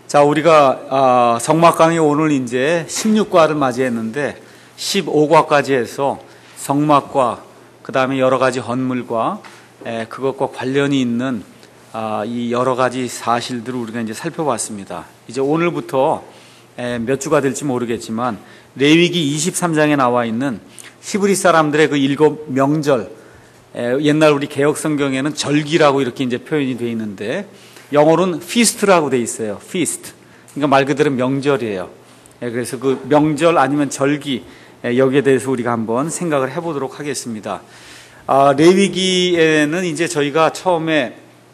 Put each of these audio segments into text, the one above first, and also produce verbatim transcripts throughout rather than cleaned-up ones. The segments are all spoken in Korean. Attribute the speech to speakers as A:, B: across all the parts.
A: 자, 우리가 아, 성막 강의 오늘 이제 십육 과를 맞이했는데 십오 과까지 해서 성막과 그 다음에 여러 가지 헌물과 에, 그것과 관련이 있는 아, 이 여러 가지 사실들을 우리가 이제 살펴봤습니다. 이제 오늘부터 에, 몇 주가 될지 모르겠지만 레위기 이십삼 장에 나와 있는 히브리 사람들의 그 일곱 명절, 에, 옛날 우리 개역 성경에는 절기라고 이렇게 이제 표현이 되어 있는데 영어로는 feast라고 되어 있어요. feast. 그러니까 말 그대로 명절이에요. 에, 그래서 그 명절 아니면 절기, 에, 여기에 대해서 우리가 한번 생각을 해보도록 하겠습니다. 아, 레위기에는 이제 저희가 처음에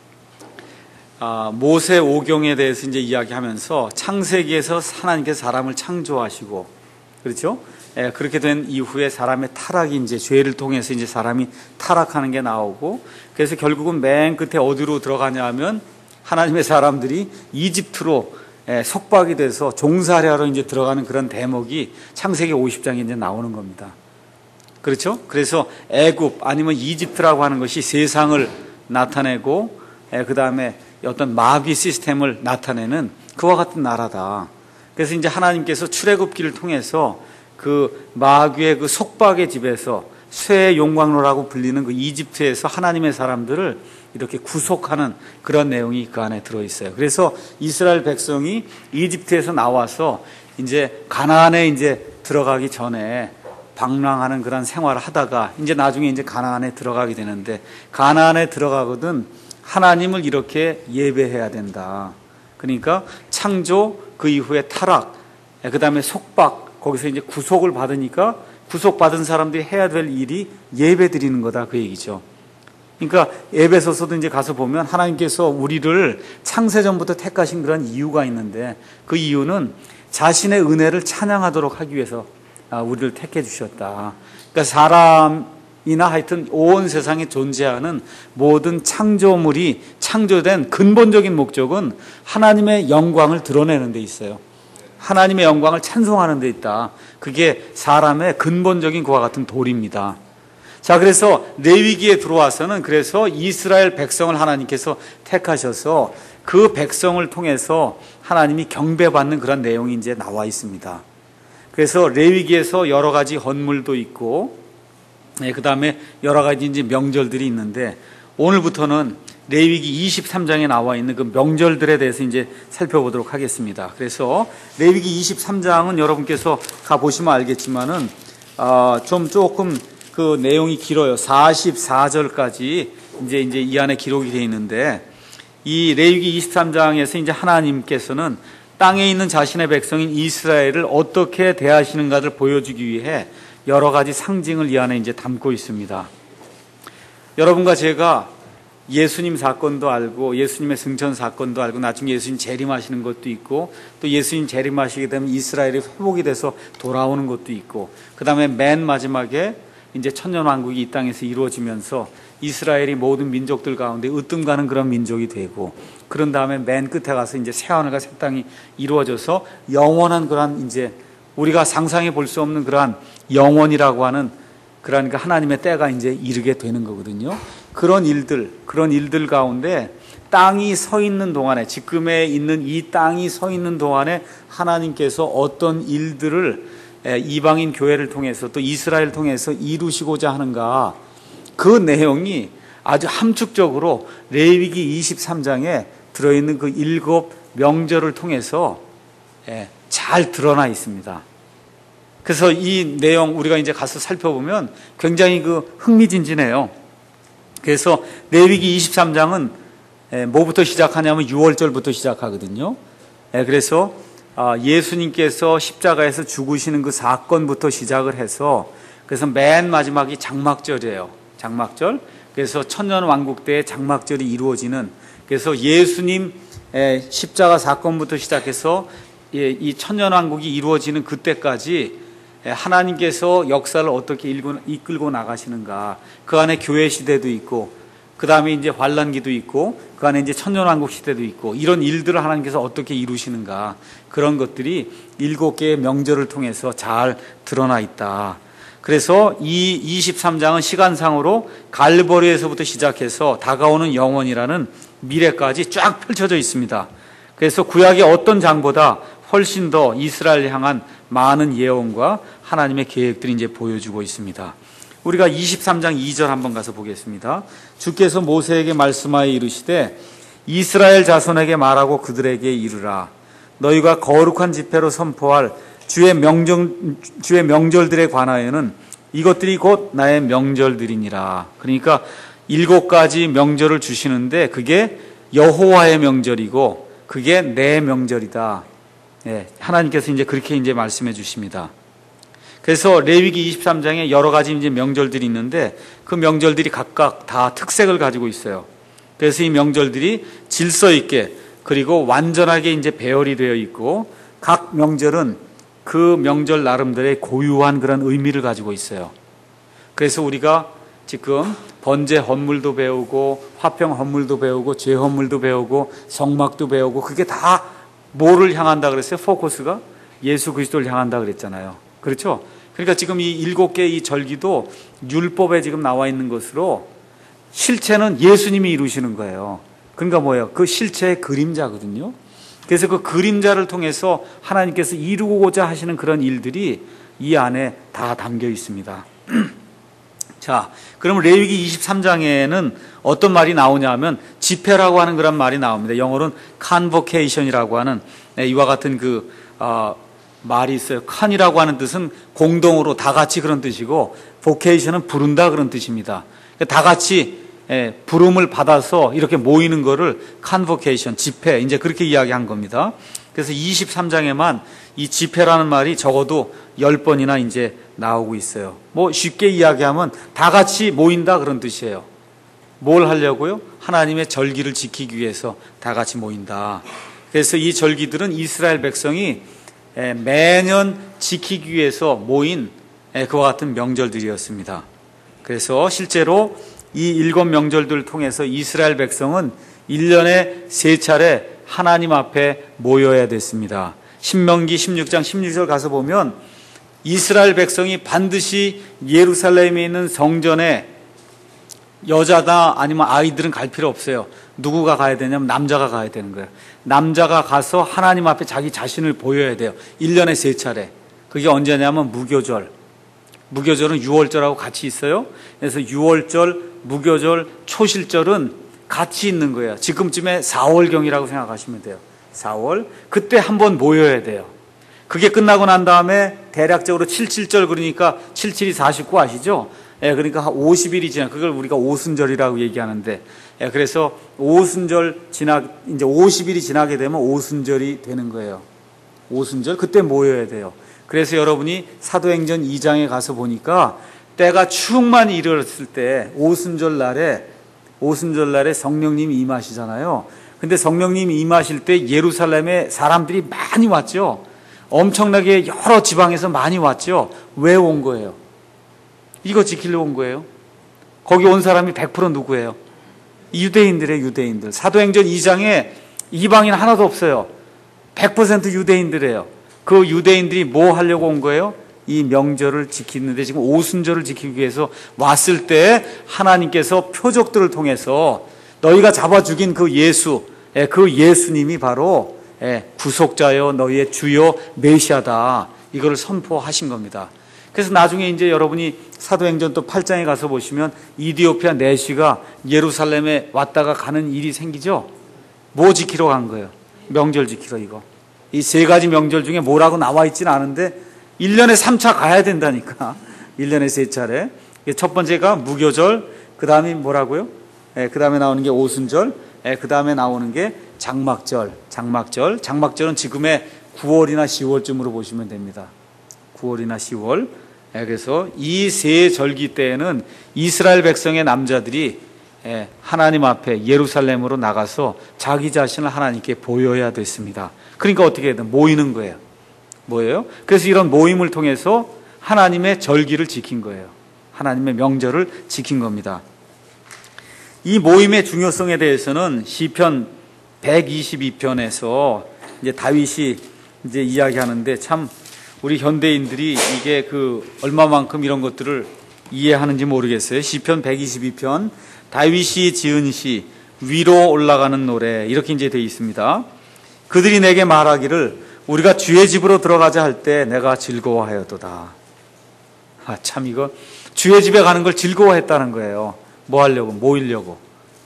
A: 아, 모세 오경에 대해서 이제 이야기하면서 창세기에서 하나님께서 사람을 창조하시고, 그렇죠? 예, 그렇게 된 이후에 사람의 타락이 이제 죄를 통해서 이제 사람이 타락하는 게 나오고, 그래서 결국은 맨 끝에 어디로 들어가냐 하면 하나님의 사람들이 이집트로 예, 속박이 돼서 종살이하러 이제 들어가는 그런 대목이 창세기 오십 장에 이제 나오는 겁니다. 그렇죠? 그래서 애굽 아니면 이집트라고 하는 것이 세상을 나타내고, 예, 그 다음에 어떤 마귀 시스템을 나타내는 그와 같은 나라다. 그래서 이제 하나님께서 출애굽기를 통해서 그 마귀의 그 속박의 집에서 쇠의 용광로라고 불리는 그 이집트에서 하나님의 사람들을 이렇게 구속하는 그런 내용이 그 안에 들어있어요. 그래서 이스라엘 백성이 이집트에서 나와서 이제 가나안에 이제 들어가기 전에 방랑하는 그런 생활을 하다가 이제 나중에 이제 가나안에 들어가게 되는데, 가나안에 들어가거든 하나님을 이렇게 예배해야 된다. 그러니까 창조, 그 이후에 타락, 그 다음에 속박, 거기서 이제 구속을 받으니까 구속받은 사람들이 해야 될 일이 예배 드리는 거다, 그 얘기죠. 그러니까 에베소서도 이제 가서 보면 하나님께서 우리를 창세전부터 택하신 그런 이유가 있는데, 그 이유는 자신의 은혜를 찬양하도록 하기 위해서 우리를 택해 주셨다. 그러니까 사람이나 하여튼 온 세상에 존재하는 모든 창조물이 창조된 근본적인 목적은 하나님의 영광을 드러내는 데 있어요. 하나님의 영광을 찬송하는 데 있다. 그게 사람의 근본적인 그와 같은 도리입니다. 자, 그래서 레위기에 들어와서는 그래서 이스라엘 백성을 하나님께서 택하셔서 그 백성을 통해서 하나님이 경배받는 그런 내용이 이제 나와 있습니다. 그래서 레위기에서 여러 가지 헌물도 있고, 네, 그 다음에 여러 가지 이제 명절들이 있는데, 오늘부터는 레위기 이십삼 장에 나와 있는 그 명절들에 대해서 이제 살펴보도록 하겠습니다. 그래서 레위기 이십삼 장은 여러분께서 가보시면 알겠지만은, 어, 좀 조금 그 내용이 길어요. 사십사 절까지 이제 이제 이 안에 기록이 되어 있는데, 이 레위기 이십삼 장에서 이제 하나님께서는 땅에 있는 자신의 백성인 이스라엘을 어떻게 대하시는가를 보여주기 위해 여러 가지 상징을 이 안에 이제 담고 있습니다. 여러분과 제가 예수님 사건도 알고, 예수님의 승천 사건도 알고, 나중에 예수님 재림하시는 것도 있고, 또 예수님 재림하시게 되면 이스라엘이 회복이 돼서 돌아오는 것도 있고, 그 다음에 맨 마지막에 이제 천년왕국이 이 땅에서 이루어지면서 이스라엘이 모든 민족들 가운데 으뜸가는 그런 민족이 되고, 그런 다음에 맨 끝에 가서 이제 새 하늘과 새 땅이 이루어져서 영원한 그러한 이제 우리가 상상해 볼 수 없는 그러한 영원이라고 하는 그러니까 하나님의 때가 이제 이르게 되는 거거든요. 그런 일들, 그런 일들 가운데 땅이 서 있는 동안에, 지금에 있는 이 땅이 서 있는 동안에 하나님께서 어떤 일들을 이방인 교회를 통해서 또 이스라엘을 통해서 이루시고자 하는가, 그 내용이 아주 함축적으로 레위기 이십삼 장에 들어있는 그 일곱 명절을 통해서 잘 드러나 있습니다. 그래서 이 내용 우리가 이제 가서 살펴보면 굉장히 그 흥미진진해요. 그래서 레위기 이십삼 장은 뭐부터 시작하냐면 유월절부터 시작하거든요. 그래서 예수님께서 십자가에서 죽으시는 그 사건부터 시작을 해서, 그래서 맨 마지막이 장막절이에요. 장막절. 그래서 천년왕국 때 장막절이 이루어지는, 그래서 예수님 십자가 사건부터 시작해서 이 천년왕국이 이루어지는 그때까지 하나님께서 역사를 어떻게 이끌고 나가시는가, 그 안에 교회 시대도 있고, 그 다음에 이제 환란기도 있고, 그 안에 이제 천년왕국 시대도 있고, 이런 일들을 하나님께서 어떻게 이루시는가, 그런 것들이 일곱 개의 명절을 통해서 잘 드러나 있다. 그래서 이 이십삼 장은 시간상으로 갈보리에서부터 시작해서 다가오는 영원이라는 미래까지 쫙 펼쳐져 있습니다. 그래서 구약의 어떤 장보다 훨씬 더 이스라엘 향한 많은 예언과 하나님의 계획들이 이제 보여주고 있습니다. 우리가 이십삼 장 이 절 한번 가서 보겠습니다. 주께서 모세에게 말씀하여 이르시되 이스라엘 자손에게 말하고 그들에게 이르라. 너희가 거룩한 집회로 선포할 주의 명절, 주의 명절들에 관하여는 이것들이 곧 나의 명절들이니라. 그러니까 일곱 가지 명절을 주시는데 그게 여호와의 명절이고 그게 내 명절이다. 예, 하나님께서 이제 그렇게 이제 말씀해 주십니다. 그래서 레위기 이십삼 장에 여러 가지 이제 명절들이 있는데 그 명절들이 각각 다 특색을 가지고 있어요. 그래서 이 명절들이 질서 있게 그리고 완전하게 이제 배열이 되어 있고 각 명절은 그 명절 나름대로의 고유한 그런 의미를 가지고 있어요. 그래서 우리가 지금 번제 헌물도 배우고 화평 헌물도 배우고 죄 헌물도 배우고 성막도 배우고 그게 다 뭐를 향한다 그랬어요? 포커스가 예수 그리스도를 향한다 그랬잖아요. 그렇죠? 그러니까 지금 이 일곱 개 이 절기도 율법에 지금 나와 있는 것으로 실체는 예수님이 이루시는 거예요. 그러니까 뭐예요? 그 실체의 그림자거든요. 그래서 그 그림자를 통해서 하나님께서 이루고자 하시는 그런 일들이 이 안에 다 담겨 있습니다. 자, 그러면 레위기 이십삼 장에는 어떤 말이 나오냐 하면 집회라고 하는 그런 말이 나옵니다. 영어로는 convocation이라고 하는 이와 같은 그 어, 말이 있어요. con이라고 하는 뜻은 공동으로 다 같이 그런 뜻이고 vocation은 부른다 그런 뜻입니다. 다 같이 예, 부름을 받아서 이렇게 모이는 거를 convocation, 집회, 이제 그렇게 이야기한 겁니다. 그래서 이십삼 장에만 이 집회라는 말이 적어도 열 번이나 이제 나오고 있어요. 뭐 쉽게 이야기하면 다 같이 모인다 그런 뜻이에요. 뭘 하려고요? 하나님의 절기를 지키기 위해서 다 같이 모인다. 그래서 이 절기들은 이스라엘 백성이 매년 지키기 위해서 모인 그와 같은 명절들이었습니다. 그래서 실제로 이 일곱 명절들을 통해서 이스라엘 백성은 일 년에 세 차례 하나님 앞에 모여야 됐습니다. 신명기 십육 장 십육 절 가서 보면 이스라엘 백성이 반드시 예루살렘에 있는 성전에 여자다 아니면 아이들은 갈 필요 없어요. 누구가 가야 되냐면 남자가 가야 되는 거예요. 남자가 가서 하나님 앞에 자기 자신을 보여야 돼요. 일 년에 세 차례. 그게 언제냐면 무교절. 무교절은 유월절하고 같이 있어요. 그래서 유월절, 무교절, 초실절은 같이 있는 거예요. 지금쯤에 사월경이라고 생각하시면 돼요. 사월. 그때 한번 모여야 돼요. 그게 끝나고 난 다음에 대략적으로 칠칠절 그러니까 칠칠이 사십구 아시죠? 예, 그러니까 한 오십 일이 지나 그걸 우리가 오순절이라고 얘기하는데 예, 그래서 오순절 지나 이제 오십 일이 지나게 되면 오순절이 되는 거예요. 오순절 그때 모여야 돼요. 그래서 여러분이 사도행전 이 장에 가서 보니까 때가 충만히 이르렀을 때 오순절 날에 오순절 날에 성령님이 임하시잖아요. 근데 성령님이 임하실 때 예루살렘에 사람들이 많이 왔죠. 엄청나게 여러 지방에서 많이 왔죠. 왜 온 거예요? 이거 지키려고 온 거예요. 거기 온 사람이 백 퍼센트 누구예요? 유대인들의 유대인들. 사도행전 이 장에 이방인 하나도 없어요. 백 퍼센트 유대인들이에요. 그 유대인들이 뭐 하려고 온 거예요? 이 명절을 지키는데 지금 오순절을 지키기 위해서 왔을 때 하나님께서 표적들을 통해서 너희가 잡아 죽인 그 예수, 그 예수님이 바로 구속자여 너희의 주요 메시아다. 이거를 선포하신 겁니다. 그래서 나중에 이제 여러분이 사도행전 또 팔 장에 가서 보시면 이디오피아 내시가 예루살렘에 왔다가 가는 일이 생기죠. 뭐 지키러 간 거예요? 명절 지키러 이거. 이 세 가지 명절 중에 뭐라고 나와 있지는 않은데 일 년에 삼 차 가야 된다니까. 일 년에 세 차례. 첫 번째가 무교절, 그 다음이 뭐라고요? 예, 그 다음에 나오는 게 오순절, 예, 그 다음에 나오는 게 장막절. 장막절. 장막절은 지금의 구월이나 시월쯤으로 보시면 됩니다. 구월이나 시월. 예, 그래서 이 세 절기 때에는 이스라엘 백성의 남자들이 예, 하나님 앞에 예루살렘으로 나가서 자기 자신을 하나님께 보여야 됐습니다. 그러니까 어떻게 해야 돼? 모이는 거예요. 뭐예요? 그래서 이런 모임을 통해서 하나님의 절기를 지킨 거예요. 하나님의 명절을 지킨 겁니다. 이 모임의 중요성에 대해서는 시편 백이십이 편에서 이제 다윗이 이제 이야기하는데 참 우리 현대인들이 이게 그 얼마만큼 이런 것들을 이해하는지 모르겠어요. 시편 백이십이 편 다윗이 지은 시 위로 올라가는 노래 이렇게 이제 되어 있습니다. 그들이 내게 말하기를 우리가 주의 집으로 들어가자 할 때 내가 즐거워하였도다. 아, 참 이거 주의 집에 가는 걸 즐거워했다는 거예요. 뭐 하려고? 모이려고.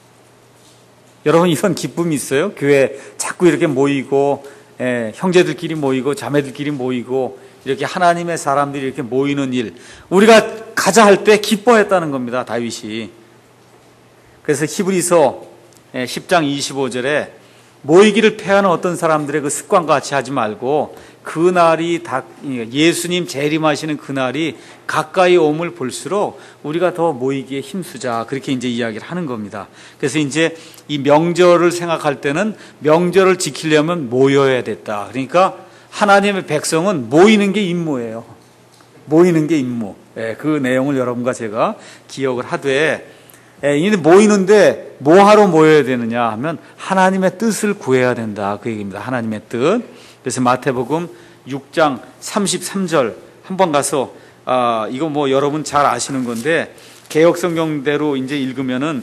A: 여러분 이런 기쁨이 있어요? 교회 자꾸 이렇게 모이고 예, 형제들끼리 모이고 자매들끼리 모이고 이렇게 하나님의 사람들이 이렇게 모이는 일, 우리가 가자 할 때 기뻐했다는 겁니다. 다윗이. 그래서 히브리서 십 장 이십오 절에 모이기를 패하는 어떤 사람들의 그 습관과 같이 하지 말고 그날이 다 예수님 재림하시는 그날이 가까이 옴을 볼수록 우리가 더 모이기에 힘쓰자, 그렇게 이제 이야기를 하는 겁니다. 그래서 이제 이 명절을 생각할 때는 명절을 지키려면 모여야 됐다. 그러니까 하나님의 백성은 모이는 게 임무예요. 모이는 게 임무. 예, 그 내용을 여러분과 제가 기억을 하되, 예, 이 모이는데 뭐하러 모여야 되느냐 하면 하나님의 뜻을 구해야 된다, 그 얘기입니다. 하나님의 뜻. 그래서 마태복음 육 장 삼십삼 절 한번 가서 아, 이거 뭐 여러분 잘 아시는 건데 개역성경대로 이제 읽으면은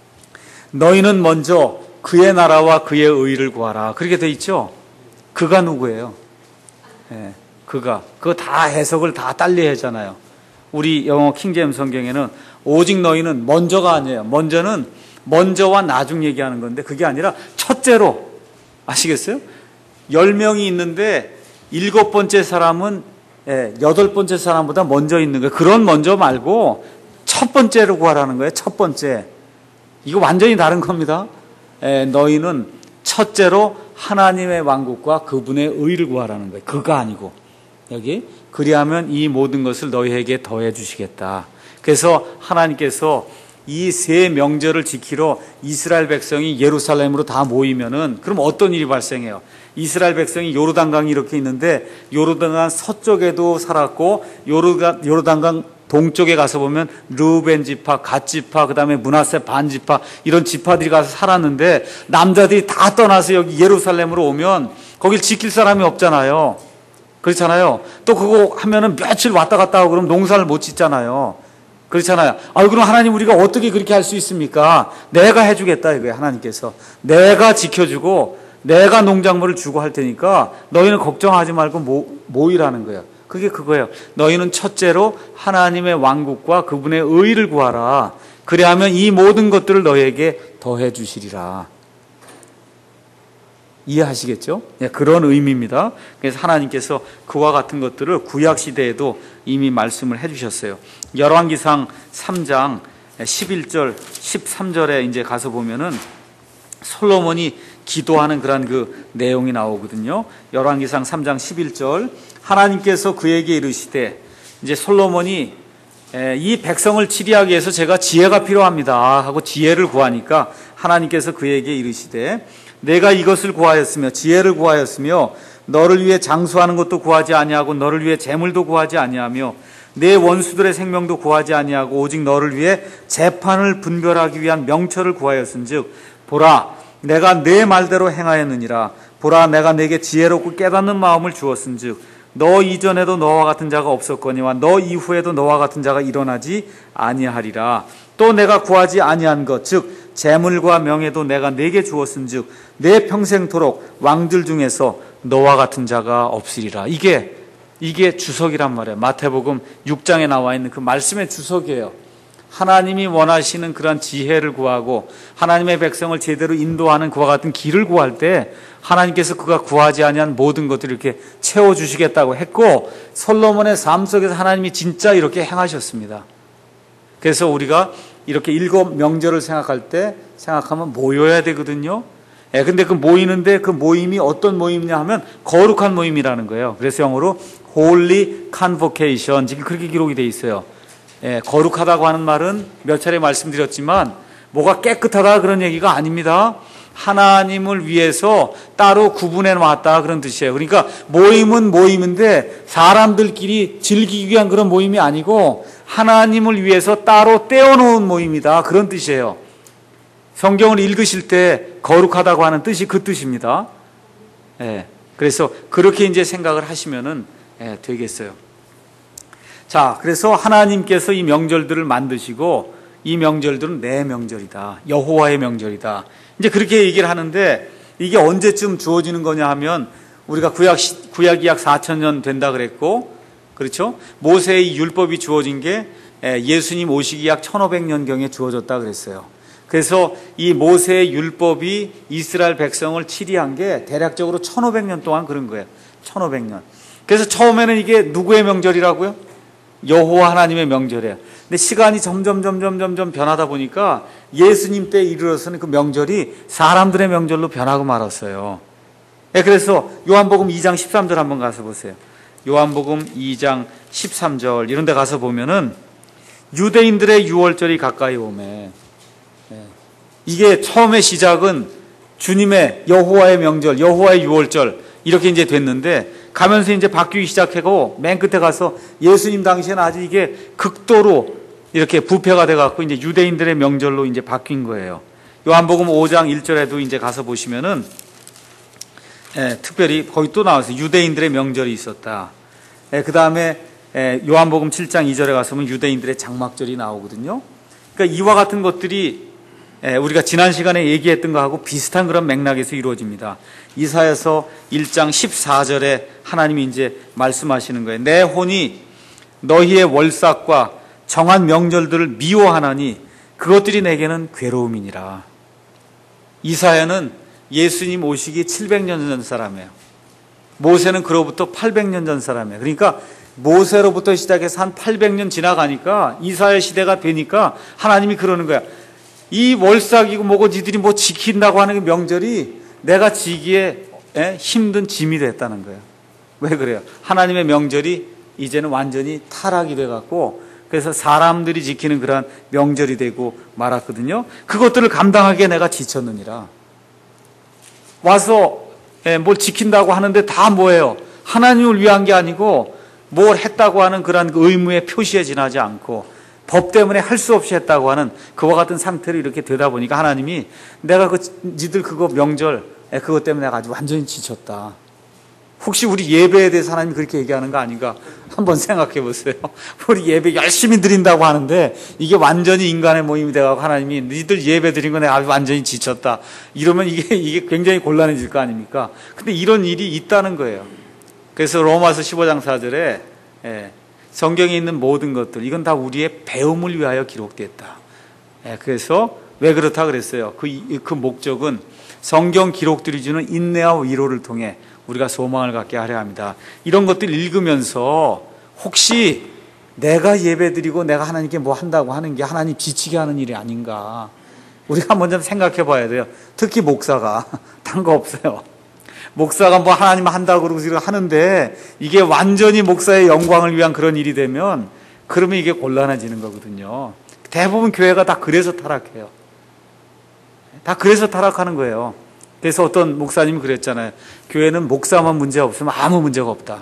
A: 너희는 먼저 그의 나라와 그의 의를 구하라, 그렇게 돼 있죠. 그가 누구예요? 예, 그가. 그거 다 해석을 다 딸리 하잖아요. 우리 영어 킹제임스 성경에는 오직 너희는 먼저가 아니에요. 먼저는 먼저와 나중 얘기하는 건데 그게 아니라 첫째로. 아시겠어요? 열 명이 있는데 일곱 번째 사람은 예, 여덟 번째 사람보다 먼저 있는 거예요. 그런 먼저 말고 첫 번째로 구하라는 거예요. 첫 번째. 이거 완전히 다른 겁니다. 예, 너희는 첫째로 하나님의 왕국과 그분의 의를 구하라는 거예요. 그가 아니고. 여기 그리하면 이 모든 것을 너희에게 더해 주시겠다. 그래서 하나님께서 이 세 명절을 지키러 이스라엘 백성이 예루살렘으로 다 모이면은 그럼 어떤 일이 발생해요? 이스라엘 백성이 요르단강이 이렇게 있는데 요르단강 서쪽에도 살았고 요르단, 요르단강 동쪽에 가서 보면 르우벤 지파, 갓 지파, 그다음에 므낫세 반 지파, 이런 지파들이 가서 살았는데 남자들이 다 떠나서 여기 예루살렘으로 오면 거길 지킬 사람이 없잖아요. 그렇잖아요. 또 그거 하면은 며칠 왔다 갔다 하고 그럼 농사를 못 짓잖아요. 그렇잖아요. 아, 그럼 하나님 우리가 어떻게 그렇게 할 수 있습니까? 내가 해주겠다 이거예요. 하나님께서 내가 지켜주고 내가 농작물을 주고 할 테니까 너희는 걱정하지 말고 모, 모이라는 거예요. 그게 그거예요. 너희는 첫째로 하나님의 왕국과 그분의 의를 구하라. 그래야면 이 모든 것들을 너희에게 더해 주시리라. 이해하시겠죠? 네, 그런 의미입니다. 그래서 하나님께서 그와 같은 것들을 구약 시대에도 이미 말씀을 해주셨어요. 열왕기상 삼 장 십일 절, 십삼 절에 이제 가서 보면은 솔로몬이 기도하는 그런 그 내용이 나오거든요. 열왕기상 삼 장 십일 절, 하나님께서 그에게 이르시되, 이제 솔로몬이 이 백성을 치리하기 위해서 제가 지혜가 필요합니다 하고 지혜를 구하니까 하나님께서 그에게 이르시되, 내가 이것을 구하였으며 지혜를 구하였으며 너를 위해 장수하는 것도 구하지 아니하고 너를 위해 재물도 구하지 아니하며 내 원수들의 생명도 구하지 아니하고 오직 너를 위해 재판을 분별하기 위한 명철을 구하였은즉 보라, 내가 내 말대로 행하였느니라. 보라, 내가 내게 지혜롭고 깨닫는 마음을 주었은즉 너 이전에도 너와 같은 자가 없었거니와 너 이후에도 너와 같은 자가 일어나지 아니하리라. 또 내가 구하지 아니한 것, 즉 재물과 명예도 내가 내게 주었은즉 내 평생토록 왕들 중에서 너와 같은 자가 없으리라. 이게 이게 주석이란 말이에요. 마태복음 육 장에 나와 있는 그 말씀의 주석이에요. 하나님이 원하시는 그런 지혜를 구하고 하나님의 백성을 제대로 인도하는 그와 같은 길을 구할 때 하나님께서 그가 구하지 아니한 모든 것들을 이렇게 채워주시겠다고 했고, 솔로몬의 삶 속에서 하나님이 진짜 이렇게 행하셨습니다. 그래서 우리가 이렇게 일곱 명절을 생각할 때 생각하면 모여야 되거든요. 예, 근데 그 모이는데 그 모임이 어떤 모임이냐 하면 거룩한 모임이라는 거예요. 그래서 영어로 Holy Convocation, 지금 그렇게 기록이 돼 있어요. 예, 거룩하다고 하는 말은 몇 차례 말씀드렸지만 뭐가 깨끗하다 그런 얘기가 아닙니다. 하나님을 위해서 따로 구분해 놨다 그런 뜻이에요. 그러니까 모임은 모임인데 사람들끼리 즐기기 위한 그런 모임이 아니고 하나님을 위해서 따로 떼어놓은 모임이다 그런 뜻이에요. 성경을 읽으실 때 거룩하다고 하는 뜻이 그 뜻입니다. 예, 그래서 그렇게 이제 생각을 하시면은 예, 되겠어요. 자, 그래서 하나님께서 이 명절들을 만드시고 이 명절들은 내 명절이다, 여호와의 명절이다, 이제 그렇게 얘기를 하는데 이게 언제쯤 주어지는 거냐 하면 우리가 구약, 구약이 약 사천 년 된다 그랬고, 그렇죠? 모세의 율법이 주어진 게 예수님 오시기 약 천오백 년경에 주어졌다 그랬어요. 그래서 이 모세의 율법이 이스라엘 백성을 치리한 게 대략적으로 천오백 년 동안 그런 거예요. 천오백 년. 그래서 처음에는 이게 누구의 명절이라고요? 여호와 하나님의 명절이에요. 근데 시간이 점점 점점 점점 변하다 보니까 예수님 때에 이르러서는 그 명절이 사람들의 명절로 변하고 말았어요. 네, 그래서 요한복음 이 장 십삼 절 한번 가서 보세요. 요한복음 이 장 십삼 절 이런 데 가서 보면은 유대인들의 유월절이 가까이 오매. 이게 처음의 시작은 주님의 여호와의 명절, 여호와의 유월절 이렇게 이제 됐는데 가면서 이제 바뀌기 시작하고 맨 끝에 가서 예수님 당시에는 아주 이게 극도로 이렇게 부패가 돼갖고 이제 유대인들의 명절로 이제 바뀐 거예요. 요한복음 오 장 일 절에도 이제 가서 보시면은 예, 특별히 거기 또 나와서 유대인들의 명절이 있었다. 예, 그 다음에 예, 요한복음 칠 장 이 절에 가서 보면 유대인들의 장막절이 나오거든요. 그러니까 이와 같은 것들이 예, 우리가 지난 시간에 얘기했던 것하고 비슷한 그런 맥락에서 이루어집니다. 이사야서 일 장 십사 절에 하나님이 이제 말씀하시는 거예요. 내 혼이 너희의 월삭과 정한 명절들을 미워하나니 그것들이 내게는 괴로움이니라. 이사야는 예수님 오시기 칠백 년 전 사람이에요. 모세는 그로부터 팔백 년 전 사람이에요. 그러니까 모세로부터 시작해서 한 팔백 년 지나가니까 이사야 시대가 되니까 하나님이 그러는 거야. 이 월삭이고 뭐고 니들이 뭐 지킨다고 하는 명절이 내가 지기에 힘든 짐이 됐다는 거예요. 왜 그래요? 하나님의 명절이 이제는 완전히 타락이 돼갖고 그래서 사람들이 지키는 그런 명절이 되고 말았거든요. 그것들을 감당하기에 내가 지쳤느니라. 와서 뭘 지킨다고 하는데 다 뭐예요? 하나님을 위한 게 아니고 뭘 했다고 하는 그런 의무의 표시에 지나지 않고 법 때문에 할 수 없이 했다고 하는 그와 같은 상태로 이렇게 되다 보니까 하나님이 내가 그 니들 그거 명절 그것 때문에 내가 아주 완전히 지쳤다. 혹시 우리 예배에 대해서 하나님이 그렇게 얘기하는 거 아닌가 한번 생각해 보세요. 우리 예배 열심히 드린다고 하는데 이게 완전히 인간의 모임이 돼가지고 하나님이 니들 예배 드린 거 내가 아주 완전히 지쳤다. 이러면 이게 이게 굉장히 곤란해질 거 아닙니까? 근데 이런 일이 있다는 거예요. 그래서 로마서 십오 장 사 절에 예, 성경에 있는 모든 것들 이건 다 우리의 배움을 위하여 기록됐다. 예, 그래서 왜 그렇다 그랬어요? 그, 그 목적은 성경 기록들이 주는 인내와 위로를 통해 우리가 소망을 갖게 하려 합니다. 이런 것들 읽으면서 혹시 내가 예배드리고 내가 하나님께 뭐 한다고 하는 게 하나님 지치게 하는 일이 아닌가 우리가 한번 좀 생각해 봐야 돼요. 특히 목사가 단 거 없어요. 목사가 뭐 하나님 한다고 그러고 하는데 이게 완전히 목사의 영광을 위한 그런 일이 되면 그러면 이게 곤란해지는 거거든요. 대부분 교회가 다 그래서 타락해요. 다 그래서 타락하는 거예요. 그래서 어떤 목사님이 그랬잖아요. 교회는 목사만 문제 없으면 아무 문제가 없다.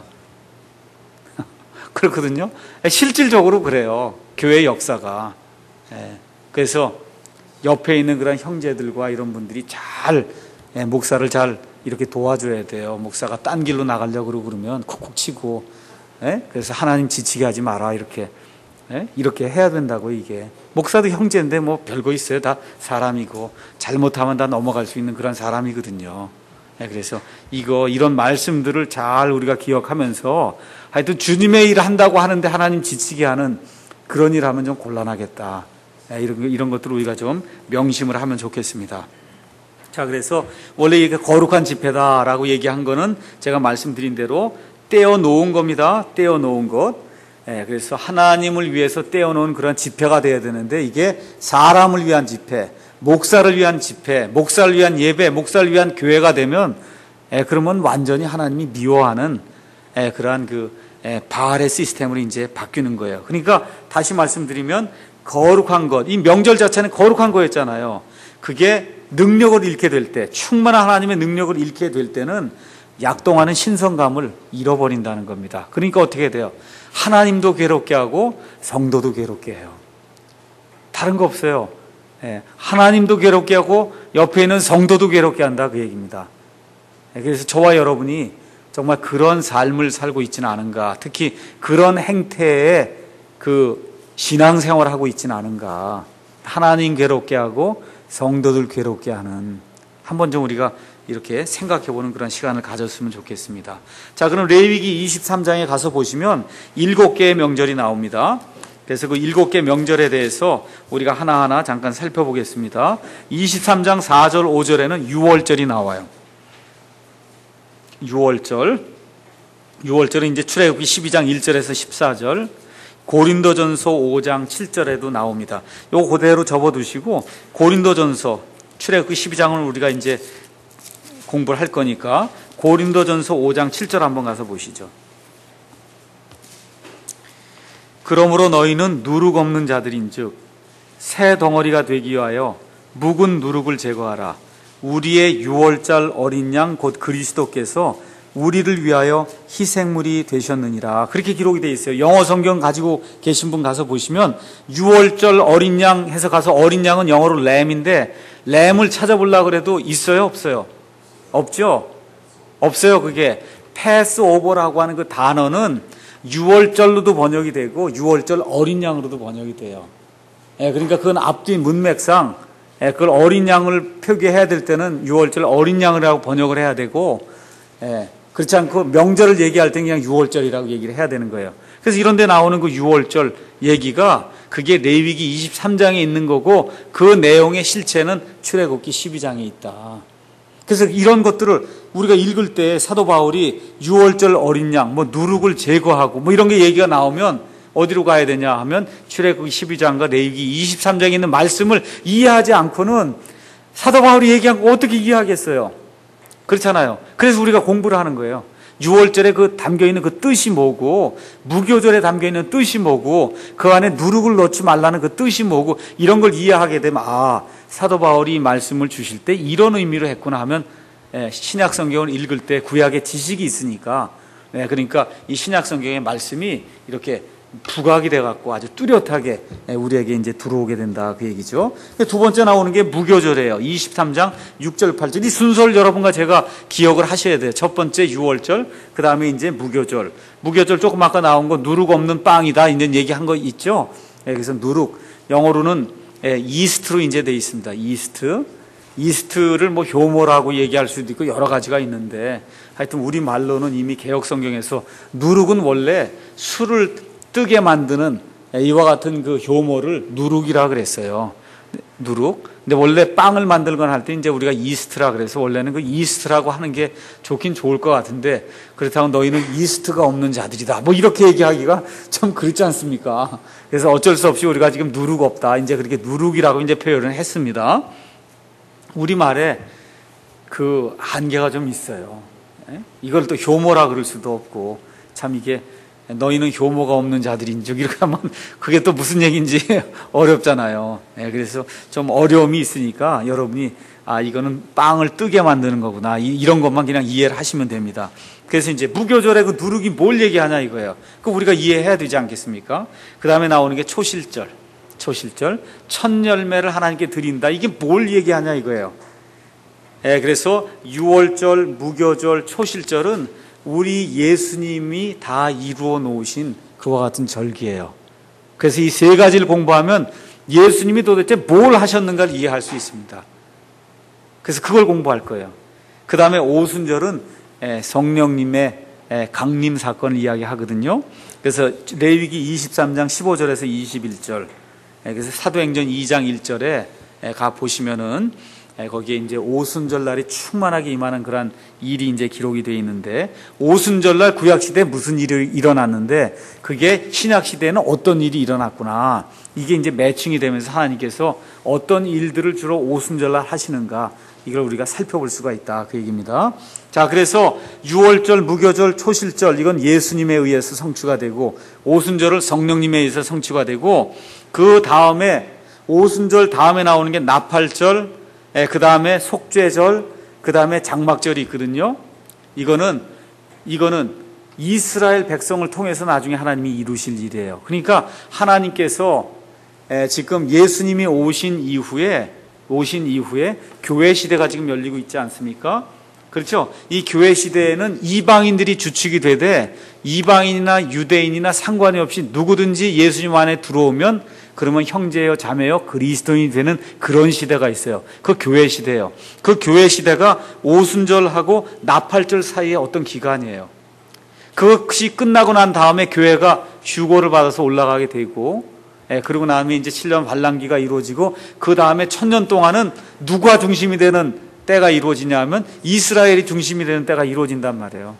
A: 그렇거든요. 실질적으로 그래요. 교회의 역사가. 그래서 옆에 있는 그런 형제들과 이런 분들이 잘 목사를 잘 이렇게 도와줘야 돼요. 목사가 딴 길로 나가려고 그러고 그러면 콕콕 치고 그래서 하나님 지치게 하지 마라 이렇게 이렇게 해야 된다고. 이게 목사도 형제인데 뭐 별거 있어요. 다 사람이고 잘못하면 다 넘어갈 수 있는 그런 사람이거든요. 그래서 이거 이런 말씀들을 잘 우리가 기억하면서 하여튼 주님의 일을 한다고 하는데 하나님 지치게 하는 그런 일 하면 좀 곤란하겠다. 이런 이런 것들을 우리가 좀 명심을 하면 좋겠습니다. 자, 그래서 원래 이게 거룩한 집회다라고 얘기한 거는 제가 말씀드린 대로 떼어 놓은 겁니다. 떼어 놓은 것. 예, 그래서 하나님을 위해서 떼어놓은 그런 집회가 돼야 되는데 이게 사람을 위한 집회, 목사를 위한 집회, 목사를 위한 예배, 목사를 위한 교회가 되면 예, 그러면 완전히 하나님이 미워하는 예, 그러한 그 예, 바알의 시스템으로 이제 바뀌는 거예요. 그러니까 다시 말씀드리면 거룩한 것, 이 명절 자체는 거룩한 거였잖아요. 그게 능력을 잃게 될 때, 충만한 하나님의 능력을 잃게 될 때는 약동하는 신성감을 잃어버린다는 겁니다. 그러니까 어떻게 돼요? 하나님도 괴롭게 하고 성도도 괴롭게 해요. 다른 거 없어요. 예, 하나님도 괴롭게 하고 옆에 있는 성도도 괴롭게 한다 그 얘기입니다. 예, 그래서 저와 여러분이 정말 그런 삶을 살고 있지는 않은가, 특히 그런 행태의 그 신앙생활을 하고 있지는 않은가. 하나님 괴롭게 하고 성도들 괴롭게 하는, 한번 좀 우리가 이렇게 생각해보는 그런 시간을 가졌으면 좋겠습니다. 자, 그럼 레위기 이십삼 장에 가서 보시면 일곱 개의 명절이 나옵니다. 그래서 그 일곱 개 명절에 대해서 우리가 하나하나 잠깐 살펴보겠습니다. 이십삼 장 사 절 오 절에는 유월절이 나와요. 유월절. 유월절은 이제 출애굽기 십이 장 일 절에서 십사 절, 고린도전서 오 장 칠 절에도 나옵니다. 요거 그대로 접어두시고 고린도전서, 출애굽기 십이 장을 우리가 이제 공부를 할 거니까 고린도전서 오 장 칠 절 한번 가서 보시죠. 그러므로 너희는 누룩 없는 자들인즉 새 덩어리가 되기 위하여 묵은 누룩을 제거하라. 우리의 유월절 어린 양 곧 그리스도께서 우리를 위하여 희생물이 되셨느니라. 그렇게 기록이 되어 있어요. 영어 성경 가지고 계신 분 가서 보시면 유월절 어린 양 해서 가서 어린 양은 영어로 램인데 램을 찾아보려고 그래도 있어요? 없어요? 없죠? 없어요. 그게 패스오버라고 하는 그 단어는 유월절로도 번역이 되고 유월절 어린 양으로도 번역이 돼요. 예, 그러니까 그건 앞뒤 문맥상 예, 그걸 어린 양을 표기해야 될 때는 유월절 어린 양이라고 번역을 해야 되고, 예, 그렇지 않고 명절을 얘기할 때는 그냥 유월절이라고 얘기를 해야 되는 거예요. 그래서 이런 데 나오는 그 유월절 얘기가 그게 레위기 이십삼 장에 있는 거고 그 내용의 실체는 출애굽기 십이 장에 있다. 그래서 이런 것들을 우리가 읽을 때 사도 바울이 유월절 어린 양, 뭐 누룩을 제거하고 뭐 이런 게 얘기가 나오면 어디로 가야 되냐 하면 출애굽기 십이 장과 레위기 이십삼 장에 있는 말씀을 이해하지 않고는 사도 바울이 얘기한 거 어떻게 이해하겠어요? 그렇잖아요. 그래서 우리가 공부를 하는 거예요. 유월절에 그 담겨있는 그 뜻이 뭐고, 무교절에 담겨있는 뜻이 뭐고, 그 안에 누룩을 넣지 말라는 그 뜻이 뭐고, 이런 걸 이해하게 되면 아, 사도 바울이 말씀을 주실 때 이런 의미로 했구나 하면 신약 성경을 읽을 때 구약의 지식이 있으니까, 그러니까 이 신약 성경의 말씀이 이렇게 부각이 돼갖고 아주 뚜렷하게 우리에게 이제 들어오게 된다, 그 얘기죠. 두 번째 나오는 게 무교절이에요. 이십삼 장 육 절 팔 절. 이 순서를 여러분과 제가 기억을 하셔야 돼요. 첫 번째 유월절, 그 다음에 이제 무교절. 무교절 조금 아까 나온 거 누룩 없는 빵이다 이런 얘기한 거 있죠. 그래서 누룩, 영어로는 이스트로 이제 돼 있습니다. 이스트. 이스트를 뭐 효모라고 얘기할 수도 있고 여러 가지가 있는데 하여튼 우리 말로는 이미 개역 성경에서 누룩은 원래 술을 뜨게 만드는 이와 같은 그 효모를 누룩이라 그랬어요. 누룩. 근데 원래 빵을 만들거나 할 때 이제 우리가 이스트라 그래서 원래는 그 이스트라고 하는 게 좋긴 좋을 것 같은데 그렇다고 너희는 이스트가 없는 자들이다. 뭐 이렇게 얘기하기가 좀 그렇지 않습니까? 그래서 어쩔 수 없이 우리가 지금 누룩 없다. 이제 그렇게 누룩이라고 이제 표현을 했습니다. 우리말에 그 한계가 좀 있어요. 이걸 또 효모라 그럴 수도 없고 참 이게 너희는 효모가 없는 자들인 즉 이렇게 하면 그게 또 무슨 얘기인지 어렵잖아요. 네, 그래서 좀 어려움이 있으니까 여러분이 아 이거는 빵을 뜨게 만드는 거구나 이, 이런 것만 그냥 이해를 하시면 됩니다. 그래서 이제 무교절에 그 누룩이 뭘 얘기하냐 이거예요. 그 우리가 이해해야 되지 않겠습니까? 그 다음에 나오는 게 초실절. 초실절 첫 열매를 하나님께 드린다. 이게 뭘 얘기하냐 이거예요. 네, 그래서 유월절, 무교절, 초실절은 우리 예수님이 다 이루어 놓으신 그와 같은 절기예요. 그래서 이 세 가지를 공부하면 예수님이 도대체 뭘 하셨는가를 이해할 수 있습니다. 그래서 그걸 공부할 거예요. 그 다음에 오순절은 성령님의 강림 사건을 이야기하거든요. 그래서 레위기 이십삼 장 십오 절에서 이십일 절, 그래서 사도행전 이 장 일 절에 가 보시면은 거기에 이제 오순절 날이 충만하게 임하는 그런 일이 이제 기록이 되어 있는데 오순절 날 구약 시대에 무슨 일이 일어났는데 그게 신약 시대에는 어떤 일이 일어났구나. 이게 이제 매칭이 되면서 하나님께서 어떤 일들을 주로 오순절 날 하시는가 이걸 우리가 살펴볼 수가 있다 그 얘기입니다. 자, 그래서 유월절, 무교절, 초실절 이건 예수님에 의해서 성취가 되고 오순절을 성령님에 의해서 성취가 되고 그 다음에 오순절 다음에 나오는 게 나팔절, 그 다음에 속죄절, 그 다음에 장막절이 있거든요. 이거는, 이거는 이스라엘 백성을 통해서 나중에 하나님이 이루실 일이에요. 그러니까 하나님께서 지금 예수님이 오신 이후에, 오신 이후에 교회 시대가 지금 열리고 있지 않습니까? 그렇죠? 이 교회 시대에는 이방인들이 주축이 되되 이방인이나 유대인이나 상관이 없이 누구든지 예수님 안에 들어오면 그러면 형제요 자매요 그리스도인이 되는 그런 시대가 있어요. 그 교회 시대예요. 그 교회 시대가 오순절하고 나팔절 사이에 어떤 기간이에요. 그것이 끝나고 난 다음에 교회가 휴고를 받아서 올라가게 되고, 예, 그리고 나면 이제 칠 년 반란기가 이루어지고, 그 다음에 천년 동안은 누가 중심이 되는 때가 이루어지냐 하면 이스라엘이 중심이 되는 때가 이루어진단 말이에요.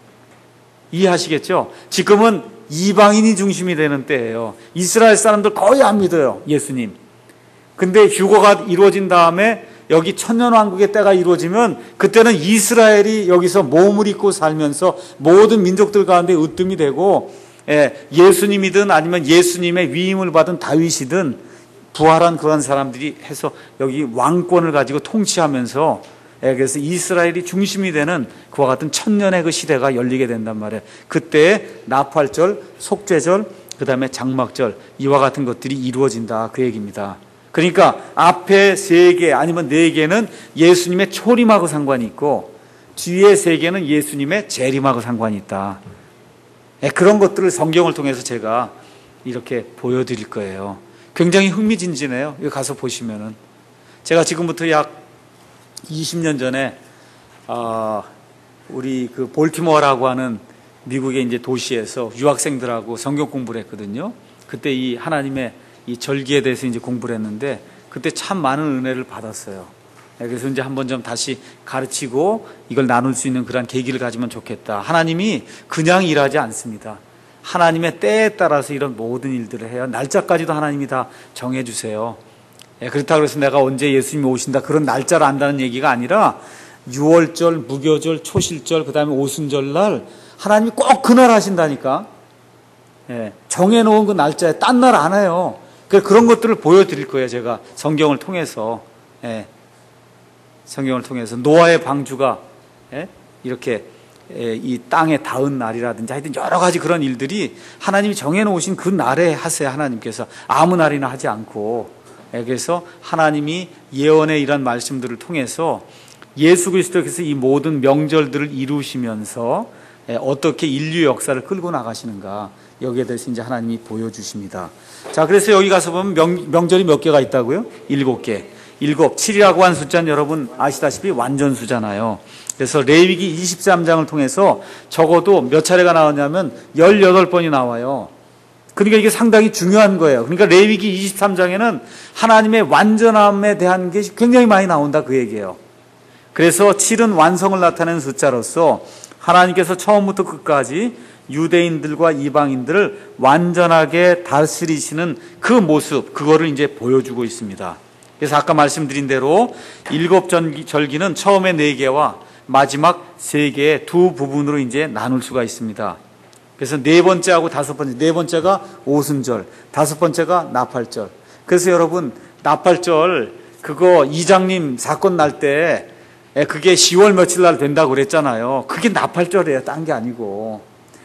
A: 이해하시겠죠? 지금은 이방인이 중심이 되는 때예요. 이스라엘 사람들 거의 안 믿어요, 예수님. 근데 휴거가 이루어진 다음에 여기 천년왕국의 때가 이루어지면 그때는 이스라엘이 여기서 몸을 입고 살면서 모든 민족들 가운데 으뜸이 되고, 예, 예수님이든 아니면 예수님의 위임을 받은 다윗이든 부활한 그런 사람들이 해서 여기 왕권을 가지고 통치하면서, 예, 그래서 이스라엘이 중심이 되는 그와 같은 천년의 그 시대가 열리게 된단 말이에요. 그때 나팔절, 속죄절, 그 다음에 장막절, 이와 같은 것들이 이루어진다, 그 얘기입니다. 그러니까 앞에 세 개 아니면 네 개는 예수님의 초림하고 상관이 있고, 뒤에 세 개는 예수님의 재림하고 상관이 있다. 예, 그런 것들을 성경을 통해서 제가 이렇게 보여드릴 거예요. 굉장히 흥미진진해요. 여기 가서 보시면은. 제가 지금부터 약 이십 년 전에, 어, 우리 그 볼티모어라고 하는 미국의 이제 도시에서 유학생들하고 성경 공부를 했거든요. 그때 이 하나님의 이 절기에 대해서 이제 공부를 했는데, 그때 참 많은 은혜를 받았어요. 그래서 이제 한번 좀 다시 가르치고 이걸 나눌 수 있는 그런 계기를 가지면 좋겠다. 하나님이 그냥 일하지 않습니다. 하나님의 때에 따라서 이런 모든 일들을 해요. 날짜까지도 하나님이 다 정해주세요. 그렇다고 해서 내가 언제 예수님이 오신다 그런 날짜를 안다는 얘기가 아니라 유월절, 무교절, 초실절, 그 다음에 오순절날 하나님이 꼭 그날 하신다니까. 정해놓은 그 날짜에 딴 날 안 해요. 그런 것들을 보여드릴 거예요, 제가 성경을 통해서. 성경을 통해서 노아의 방주가 이렇게 이 땅에 닿은 날이라든지 하여튼 여러 가지 그런 일들이 하나님이 정해놓으신 그 날에 하세요. 하나님께서 아무 날이나 하지 않고. 그래서 하나님이 예언의 이런 말씀들을 통해서 예수 그리스도께서 이 모든 명절들을 이루시면서 어떻게 인류 역사를 끌고 나가시는가, 여기에 대해서 이제 하나님이 보여주십니다. 자, 그래서 여기 가서 보면 명, 명절이 몇 개가 있다고요? 일곱 개. 일곱, 칠이라고 한 숫자는 여러분 아시다시피 완전수잖아요. 그래서 레위기 이십삼 장을 통해서 적어도 몇 차례가 나오냐면 열여덟 번이 나와요. 그러니까 이게 상당히 중요한 거예요. 그러니까 레위기 이십삼 장에는 하나님의 완전함에 대한 게 굉장히 많이 나온다, 그 얘기예요. 그래서 칠은 완성을 나타내는 숫자로서 하나님께서 처음부터 끝까지 유대인들과 이방인들을 완전하게 다스리시는 그 모습, 그거를 이제 보여주고 있습니다. 그래서 아까 말씀드린 대로 일곱 절기는 처음에 네 개와 마지막 세 개의 두 부분으로 이제 나눌 수가 있습니다. 그래서 네 번째하고 다섯 번째, 네 번째가 오순절, 다섯 번째가 나팔절. 그래서 여러분, 나팔절 그거 이장님 사건 날 때 그게 시월 며칠 날 된다고 그랬잖아요. 그게 나팔절이에요, 딴 게 아니고.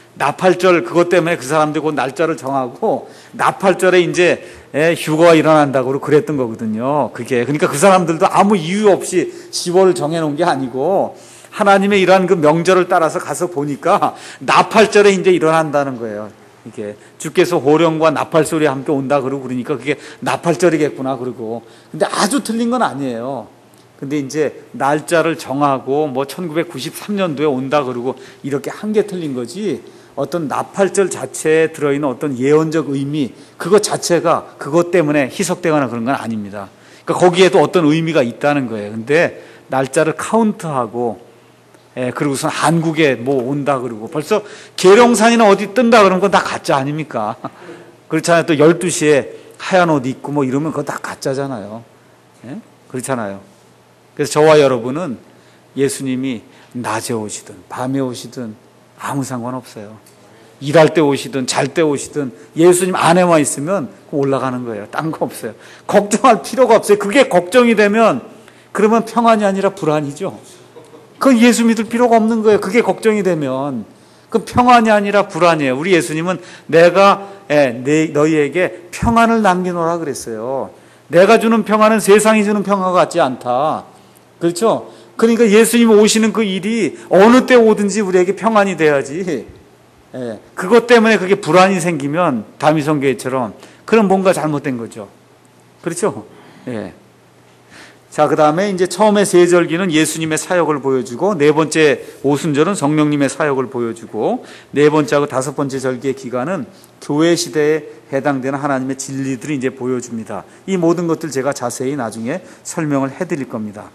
A: 나팔절 그것 때문에 그 사람들이 그 날짜를 정하고 나팔절에 이제 휴거가 일어난다고 그랬던 거거든요. 그게 그러니까 그 사람들도 아무 이유 없이 시월을 정해놓은 게 아니고 하나님의 이러한 그 명절을 따라서 가서 보니까 나팔절에 이제 일어난다는 거예요. 이게 주께서 호령과 나팔 소리 함께 온다 그러고 그러니까 그게 나팔절이겠구나 그러고. 근데 아주 틀린 건 아니에요. 근데 이제 날짜를 정하고 뭐 천구백구십삼 년도에 온다 그러고 이렇게 한 게 틀린 거지, 어떤 나팔절 자체에 들어있는 어떤 예언적 의미, 그것 자체가 그것 때문에 희석되거나 그런 건 아닙니다. 그러니까 거기에도 어떤 의미가 있다는 거예요. 근데 날짜를 카운트하고, 예, 그리고선 한국에 뭐 온다 그러고 벌써 계룡산이나 어디 뜬다 그러면 그건 다 가짜 아닙니까? 그렇잖아요. 또 열두 시에 하얀 옷 입고 뭐 이러면 그거 다 가짜잖아요. 예? 그렇잖아요. 그래서 저와 여러분은 예수님이 낮에 오시든 밤에 오시든 아무 상관없어요. 일할 때 오시든 잘 때 오시든 예수님 안에만 있으면 올라가는 거예요. 딴 거 없어요. 걱정할 필요가 없어요. 그게 걱정이 되면 그러면 평안이 아니라 불안이죠. 그건 예수 믿을 필요가 없는 거예요. 그게 걱정이 되면. 그 평안이 아니라 불안이에요. 우리 예수님은 내가 내, 너희에게 평안을 남기노라 그랬어요. 내가 주는 평안은 세상이 주는 평안과 같지 않다. 그렇죠? 그러니까 예수님 오시는 그 일이 어느 때 오든지 우리에게 평안이 돼야지. 예, 그것 때문에 그게 불안이 생기면 다미성교회처럼 그럼 뭔가 잘못된 거죠. 그렇죠? 예. 자, 그 다음에 이제 처음에 세 절기는 예수님의 사역을 보여주고, 네 번째 오순절은 성령님의 사역을 보여주고, 네 번째하고 다섯 번째 절기의 기간은 교회 시대에 해당되는 하나님의 진리들을 이제 보여줍니다. 이 모든 것들 제가 자세히 나중에 설명을 해드릴 겁니다.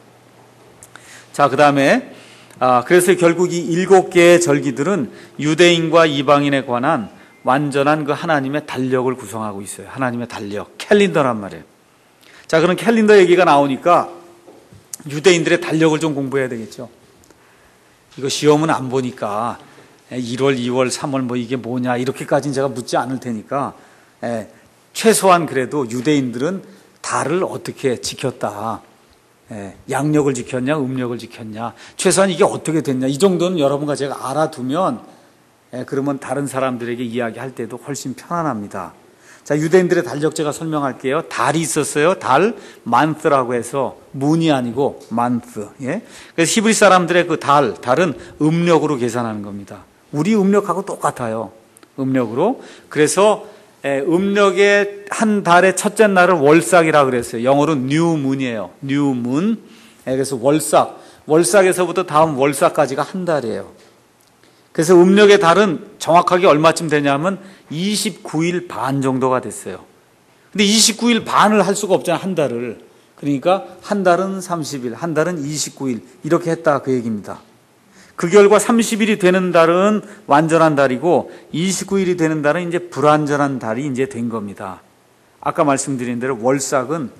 A: 자, 그 다음에 아, 그래서 결국 이 일곱 개의 절기들은 유대인과 이방인에 관한 완전한 그 하나님의 달력을 구성하고 있어요. 하나님의 달력, 캘린더란 말이에요. 자, 그런 캘린더 얘기가 나오니까 유대인들의 달력을 좀 공부해야 되겠죠. 이거 시험은 안 보니까 일월, 이월, 삼월 뭐 이게 뭐냐 이렇게까지는 제가 묻지 않을 테니까 에, 최소한 그래도 유대인들은 달을 어떻게 지켰다. 에, 양력을 지켰냐, 음력을 지켰냐, 최소한 이게 어떻게 됐냐 이 정도는 여러분과 제가 알아두면 에, 그러면 다른 사람들에게 이야기할 때도 훨씬 편안합니다. 자, 유대인들의 달력 제가 설명할게요. 달이 있었어요. 달, 만스라고 해서 문이 아니고 만스. 예? 그래서 히브리 사람들의 그 달, 달은 음력으로 계산하는 겁니다. 우리 음력하고 똑같아요. 음력으로. 그래서 예, 음력의 한 달의 첫째 날을 월삭이라고 그랬어요. 영어로 뉴문이에요. 뉴문. 예, 그래서 월삭. 월삭에서부터 다음 월삭까지가 한 달이에요. 그래서 음력의 달은 정확하게 얼마쯤 되냐면 이십구 일 반 정도가 됐어요. 근데 이십구 일 반을 할 수가 없잖아요, 한 달을. 그러니까 한 달은 삼십 일, 한 달은 이십구 일 이렇게 했다 그 얘기입니다. 그 결과 삼십 일이 되는 달은 완전한 달이고 이십구 일이 되는 달은 이제 불완전한 달이 이제 된 겁니다. 아까 말씀드린 대로 월삭은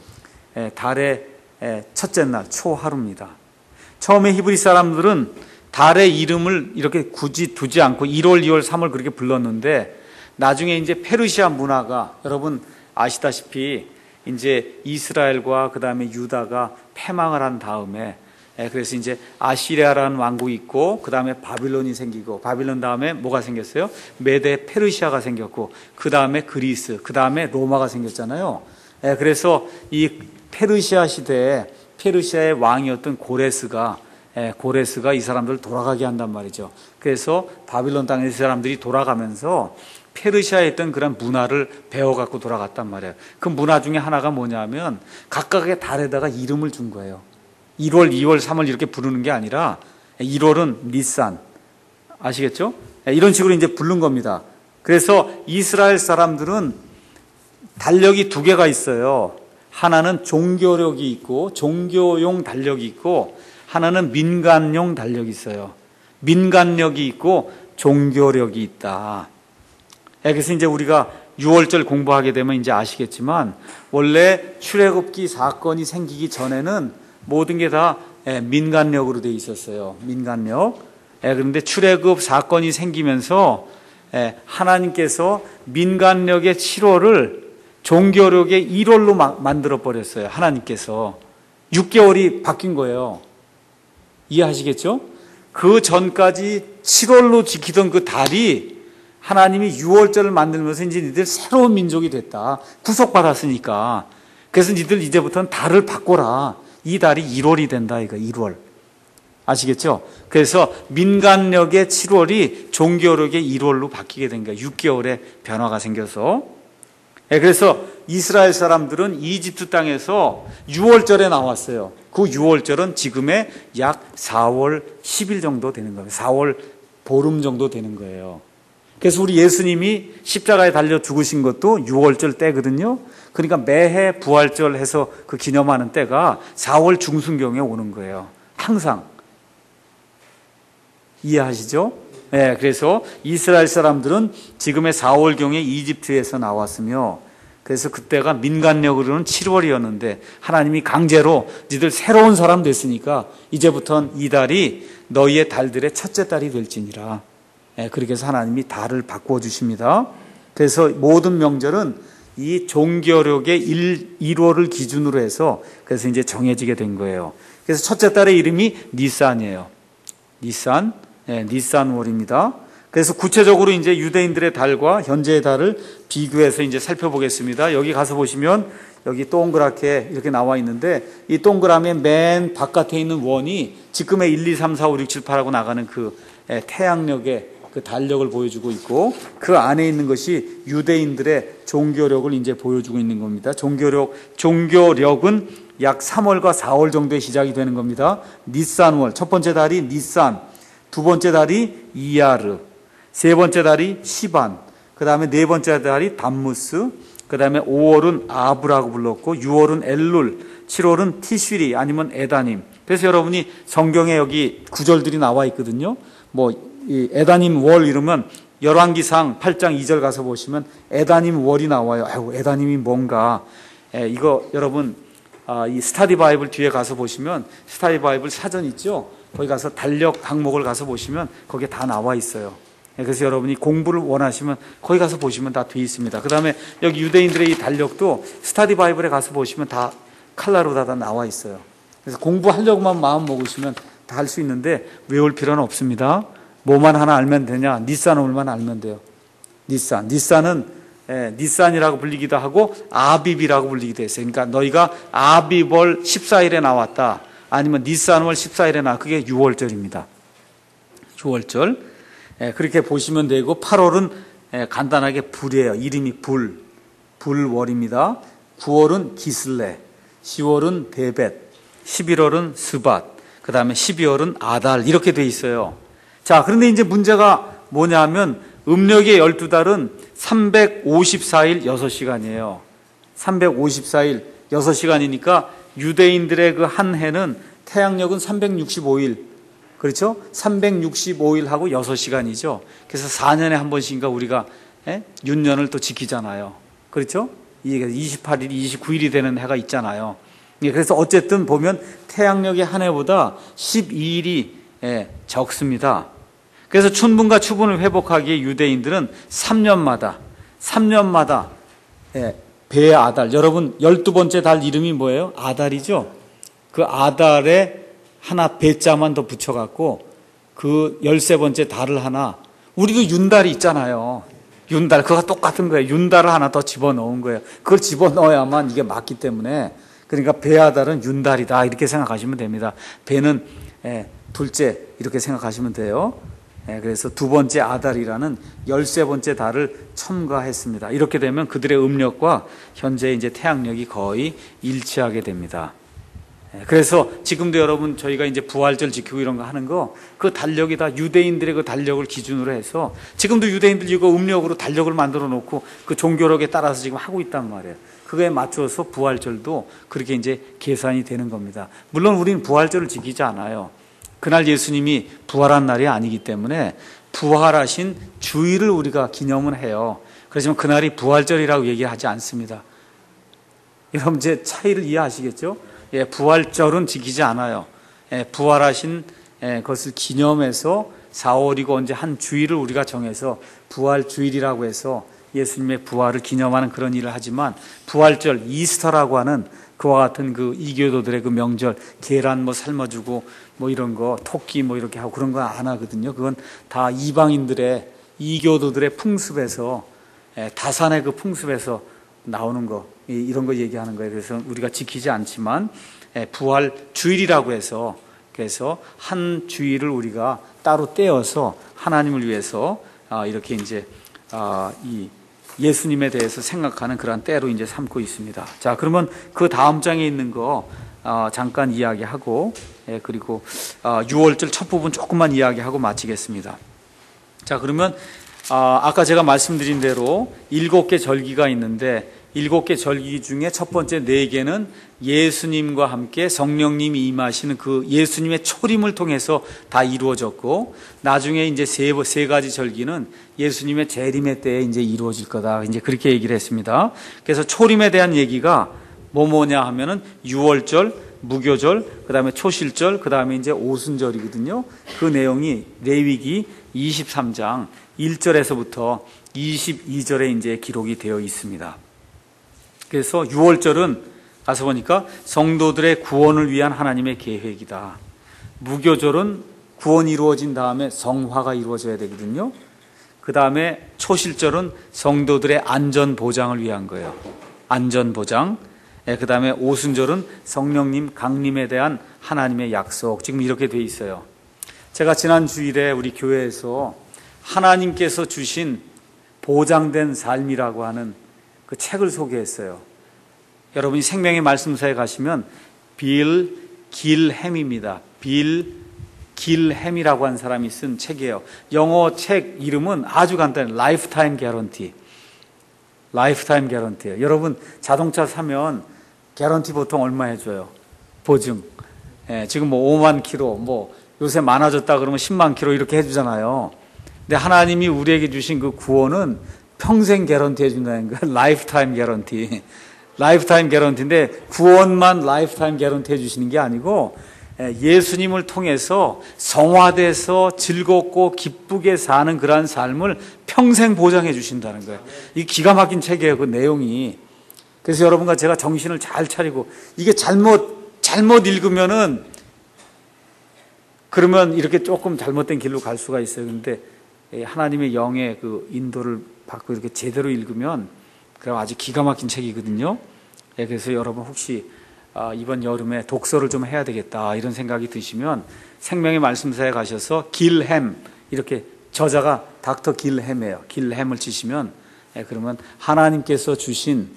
A: 달의 첫째 날 초하루입니다. 처음에 히브리 사람들은 달의 이름을 이렇게 굳이 두지 않고 일월, 이월, 삼월 그렇게 불렀는데 나중에 이제 페르시아 문화가 여러분 아시다시피 이제 이스라엘과 그 다음에 유다가 패망을 한 다음에 그래서 이제 아시리아라는 왕국이 있고 그 다음에 바빌론이 생기고 바빌론 다음에 뭐가 생겼어요? 메데 페르시아가 생겼고 그 다음에 그리스, 그 다음에 로마가 생겼잖아요. 그래서 이 페르시아 시대에 페르시아의 왕이었던 고레스가 고레스가 이 사람들을 돌아가게 한단 말이죠. 그래서 바빌론 땅에 이 사람들이 돌아가면서 페르시아에 있던 그런 문화를 배워갖고 돌아갔단 말이에요. 그 문화 중에 하나가 뭐냐면 각각의 달에다가 이름을 준 거예요. 일월, 이월, 삼월 이렇게 부르는 게 아니라 일월은 니산, 아시겠죠? 이런 식으로 이제 부른 겁니다. 그래서 이스라엘 사람들은 달력이 두 개가 있어요. 하나는 종교력이 있고 종교용 달력이 있고 하나는 민간용 달력이 있어요. 민간력이 있고 종교력이 있다. 그래서 이제 우리가 유월절 공부하게 되면 이제 아시겠지만 원래 출애굽기 사건이 생기기 전에는 모든 게 다 민간력으로 돼 있었어요. 민간력. 그런데 출애굽 사건이 생기면서 하나님께서 민간력의 칠월을 종교력의 일월로 만들어 버렸어요. 하나님께서 육 개월이 바뀐 거예요. 이해하시겠죠? 그 전까지 칠월로 지키던 그 달이 하나님이 유월절을 만들면서 이제 니들 새로운 민족이 됐다. 구속받았으니까. 그래서 니들 이제부터는 달을 바꿔라. 이 달이 일월이 된다. 이거 일월. 아시겠죠? 그래서 민간력의 칠월이 종교력의 일월로 바뀌게 된 거예요. 육 개월의 변화가 생겨서. 그래서 이스라엘 사람들은 이집트 땅에서 유월절에 나왔어요. 그 유월절은 지금의 약 사월 십 일 정도 되는 거예요. 사월 보름 정도 되는 거예요. 그래서 우리 예수님이 십자가에 달려 죽으신 것도 유월절 때거든요. 그러니까 매해 부활절 해서 그 기념하는 때가 사월 중순경에 오는 거예요. 항상. 이해하시죠? 네, 그래서 이스라엘 사람들은 지금의 사월경에 이집트에서 나왔으며 그래서 그때가 민간력으로는 칠월이었는데 하나님이 강제로 니들 새로운 사람 됐으니까 이제부터는 이 달이 너희의 달들의 첫째 달이 될지니라. 네, 그렇게 해서 하나님이 달을 바꾸어 주십니다. 그래서 모든 명절은 이 종교력의 일월을 기준으로 해서 그래서 이제 정해지게 된 거예요. 그래서 첫째 달의 이름이 니산이에요. 니산. 네, 니산월입니다. 그래서 구체적으로 이제 유대인들의 달과 현재의 달을 비교해서 이제 살펴보겠습니다. 여기 가서 보시면 여기 동그랗게 이렇게 나와 있는데 이 동그라미의 맨 바깥에 있는 원이 지금의 일, 이, 삼, 사, 오, 육, 칠, 팔 하고 나가는 그 태양력의 그 달력을 보여주고 있고, 그 안에 있는 것이 유대인들의 종교력을 이제 보여주고 있는 겁니다. 종교력, 종교력은 약 삼월과 사월 정도에 시작이 되는 겁니다. 니산월, 첫 번째 달이 니산, 두 번째 달이 이야르, 세 번째 달이 시반, 그 다음에 네 번째 달이 담무스, 그 다음에 오월은 아브라고 불렀고, 유월은 엘룰, 칠월은 티슈리 아니면 에다님. 그래서 여러분이 성경에 여기 구절들이 나와 있거든요. 뭐 이 에다님 월 이러면 열왕기상 팔 장 이 절 가서 보시면 에다님 월이 나와요. 아이고, 에다님이 뭔가. 에, 이거 여러분 아, 이 스타디 바이블 뒤에 가서 보시면 스타디 바이블 사전 있죠. 거기 가서 달력 항목을 가서 보시면 거기에 다 나와 있어요. 그래서 여러분이 공부를 원하시면 거기 가서 보시면 다 돼 있습니다. 그 다음에 여기 유대인들의 이 달력도 스타디 바이블에 가서 보시면 다 칼라로 다 나와 있어요. 그래서 공부하려고만 마음 먹으시면 다 할 수 있는데 외울 필요는 없습니다. 뭐만 하나 알면 되냐? 니산월만 알면 돼요. 니산. 니산은 예, 니산이라고 불리기도 하고 아빕이라고 불리기도 했어요. 그러니까 너희가 아빕월 십사 일에 나왔다. 아니면 니산월 십사 일에 나왔다. 그게 유월절입니다. 유월절. 예, 그렇게 보시면 되고, 팔월은 예, 간단하게 불이에요. 이름이 불. 불월입니다. 구월은 기슬레. 시월은 데벳. 십일월은 스밧. 그 다음에 십이월은 아달. 이렇게 돼 있어요. 자, 그런데 이제 문제가 뭐냐면 음력의 열두 달은 삼백오십사 일 여섯 시간이에요. 삼백오십사 일 여섯 시간이니까 유대인들의 그 한 해는 태양력은 삼백육십오 일. 그렇죠? 삼백육십오 일하고 여섯 시간이죠. 그래서 사 년에 한 번씩인가 우리가 예? 윤년을 또 지키잖아요. 그렇죠? 이게 이십팔 일, 이십구 일이 되는 해가 있잖아요. 그래서 어쨌든 보면 태양력의 한 해보다 십이 일이 예, 적습니다. 그래서 춘분과 추분을 회복하기에 유대인들은 삼 년마다 삼 년마다 예, 배 아달, 여러분 열두 번째 달 이름이 뭐예요? 아달이죠. 그 아달에 하나 배자만 더 붙여갖고 그 열세 번째 달을 하나, 우리도 윤달이 있잖아요. 윤달, 그거 똑같은 거예요. 윤달을 하나 더 집어넣은 거예요. 그걸 집어넣어야만 이게 맞기 때문에, 그러니까 배아달은 윤달이다 이렇게 생각하시면 됩니다. 배는 예, 둘째 이렇게 생각하시면 돼요. 예, 그래서 두 번째 아달이라는 열세 번째 달을 첨가했습니다. 이렇게 되면 그들의 음력과 현재 이제 태양력이 거의 일치하게 됩니다. 예, 그래서 지금도 여러분 저희가 이제 부활절 지키고 이런 거 하는 거, 그 달력이 다 유대인들의 그 달력을 기준으로 해서 지금도 유대인들 이거 음력으로 달력을 만들어 놓고 그 종교력에 따라서 지금 하고 있단 말이에요. 그거에 맞춰서 부활절도 그렇게 이제 계산이 되는 겁니다. 물론 우리는 부활절을 지키지 않아요. 그날 예수님이 부활한 날이 아니기 때문에 부활하신 주일을 우리가 기념을 해요. 그렇지만 그날이 부활절이라고 얘기하지 않습니다. 여러분 이제 차이를 이해하시겠죠? 예, 부활절은 지키지 않아요. 예, 부활하신 예, 것을 기념해서 사월이고 언제 한 주일을 우리가 정해서 부활주일이라고 해서 예수님의 부활을 기념하는 그런 일을 하지만, 부활절, 이스터라고 하는 그와 같은 그 이교도들의 그 명절, 계란 뭐 삶아주고 뭐 이런 거, 토끼 뭐 이렇게 하고 그런 거 안 하거든요. 그건 다 이방인들의, 이교도들의 풍습에서, 다산의 그 풍습에서 나오는 거, 이런 거 얘기하는 거예요. 그래서 우리가 지키지 않지만 부활 주일이라고 해서, 그래서 한 주일을 우리가 따로 떼어서 하나님을 위해서 이렇게 이제 이 예수님에 대해서 생각하는 그러한 때로 이제 삼고 있습니다. 자, 그러면 그 다음 장에 있는 거 잠깐 이야기하고, 그리고 유월절 첫 부분 조금만 이야기하고 마치겠습니다. 자, 그러면 아까 제가 말씀드린 대로 일곱 개 절기가 있는데, 일곱 개 절기 중에 첫 번째 네 개는 예수님과 함께 성령님이 임하시는 그 예수님의 초림을 통해서 다 이루어졌고, 나중에 이제 세, 세 가지 절기는 예수님의 재림의 때에 이제 이루어질 거다. 이제 그렇게 얘기를 했습니다. 그래서 초림에 대한 얘기가 뭐 뭐냐 하면은 유월절, 무교절, 그 다음에 초실절, 그 다음에 이제 오순절이거든요. 그 내용이 레위기 이십삼 장 일 절에서부터 이십이 절에 이제 기록이 되어 있습니다. 그래서 유월절은 가서 보니까 성도들의 구원을 위한 하나님의 계획이다. 무교절은 구원이 이루어진 다음에 성화가 이루어져야 되거든요. 그 다음에 초실절은 성도들의 안전 보장을 위한 거예요. 안전 보장. 그 다음에 오순절은 성령님 강림에 대한 하나님의 약속. 지금 이렇게 돼 있어요. 제가 지난 주일에 우리 교회에서 하나님께서 주신 보장된 삶이라고 하는 그 책을 소개했어요. 여러분이 생명의 말씀사에 가시면 빌 길햄입니다. 빌 길햄이라고 하는 사람이 쓴 책이에요. 영어 책 이름은 아주 간단해요. 라이프타임 개런티. 라이프타임 개런티예요. 여러분 자동차 사면 개런티 보통 얼마 해줘요? 보증. 예, 지금 뭐 오만 킬로, 뭐 요새 많아졌다 그러면 십만 킬로 이렇게 해주잖아요. 근데 하나님이 우리에게 주신 그 구원은 평생 개런티 해준다는 거예요. 라이프타임 개런티. 라이프타임 개런티인데 구원만 라이프타임 개런티 해주시는 게 아니고 예수님을 통해서 성화돼서 즐겁고 기쁘게 사는 그러한 삶을 평생 보장해 주신다는 거예요. 이 기가 막힌 책이에요, 그 내용이. 그래서 여러분과 제가 정신을 잘 차리고 이게 잘못 잘못 읽으면은 그러면 이렇게 조금 잘못된 길로 갈 수가 있어요. 그런데 하나님의 영의 그 인도를 받고 이렇게 제대로 읽으면 그럼 아주 기가 막힌 책이거든요. 그래서 여러분 혹시 이번 여름에 독서를 좀 해야 되겠다 이런 생각이 드시면 생명의 말씀사에 가셔서 길햄, 이렇게 저자가 닥터 길햄이에요. 길햄을 치시면 그러면 하나님께서 주신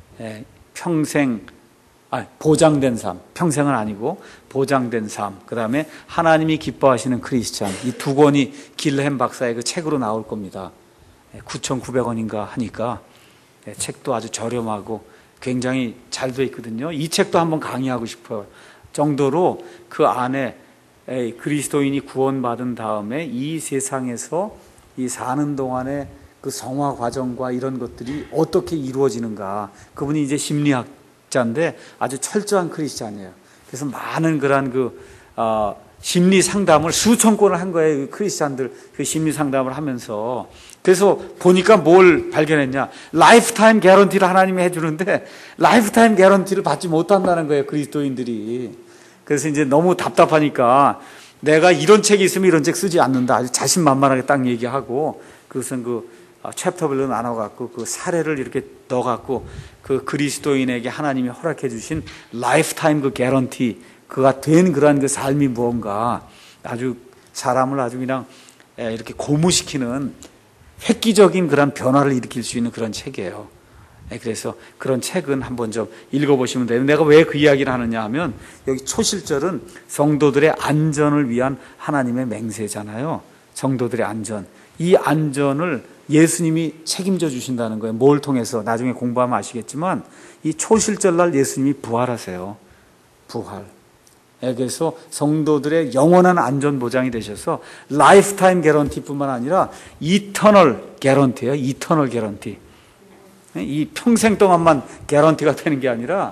A: 평생 아, 보장된 삶, 평생은 아니고 보장된 삶, 그 다음에 하나님이 기뻐하시는 크리스찬, 이 두 권이 길햄 박사의 그 책으로 나올 겁니다. 구천구백 원인가 하니까 책도 아주 저렴하고 굉장히 잘 돼 있거든요. 이 책도 한번 강의하고 싶어요. 정도로 그 안에 그리스도인이 구원받은 다음에 이 세상에서 이 사는 동안에 그 성화 과정과 이런 것들이 어떻게 이루어지는가. 그분이 이제 심리학자인데 아주 철저한 크리스찬이에요. 그래서 많은 그런 그 어, 심리 상담을 수천 건을 한 거예요. 그 크리스찬들 그 심리 상담을 하면서. 그래서 보니까 뭘 발견했냐? 라이프타임 개런티를 하나님이 해주는데 라이프타임 개런티를 받지 못한다는 거예요, 그리스도인들이. 그래서 이제 너무 답답하니까 내가 이런 책이 있으면 이런 책 쓰지 않는다. 아주 자신만만하게 딱 얘기하고 그것은 그 챕터별로 나눠갖고 그 사례를 이렇게 넣어갖고 그 그리스도인에게 하나님이 허락해 주신 라이프타임 그 개런티, 그가 된 그러한 그 삶이 무언가 아주 사람을 아주 그냥 이렇게 고무시키는 획기적인 그런 변화를 일으킬 수 있는 그런 책이에요. 그래서 그런 책은 한번 좀 읽어보시면 돼요. 내가 왜 그 이야기를 하느냐 하면 여기 초실절은 성도들의 안전을 위한 하나님의 맹세잖아요. 성도들의 안전. 이 안전을 예수님이 책임져 주신다는 거예요. 뭘 통해서? 나중에 공부하면 아시겠지만 이 초실절날 예수님이 부활하세요. 부활. 그래서 성도들의 영원한 안전 보장이 되셔서 라이프타임 개런티뿐만 아니라 이터널 개런티예요. 이터널 개런티. 이 평생 동안만 개런티가 되는 게 아니라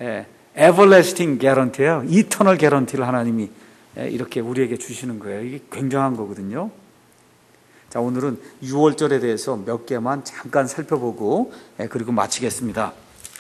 A: 에버래스팅 개런티예요. 이터널 개런티를 하나님이 이렇게 우리에게 주시는 거예요. 이게 굉장한 거거든요. 자, 오늘은 유월절에 대해서 몇 개만 잠깐 살펴보고 그리고 마치겠습니다.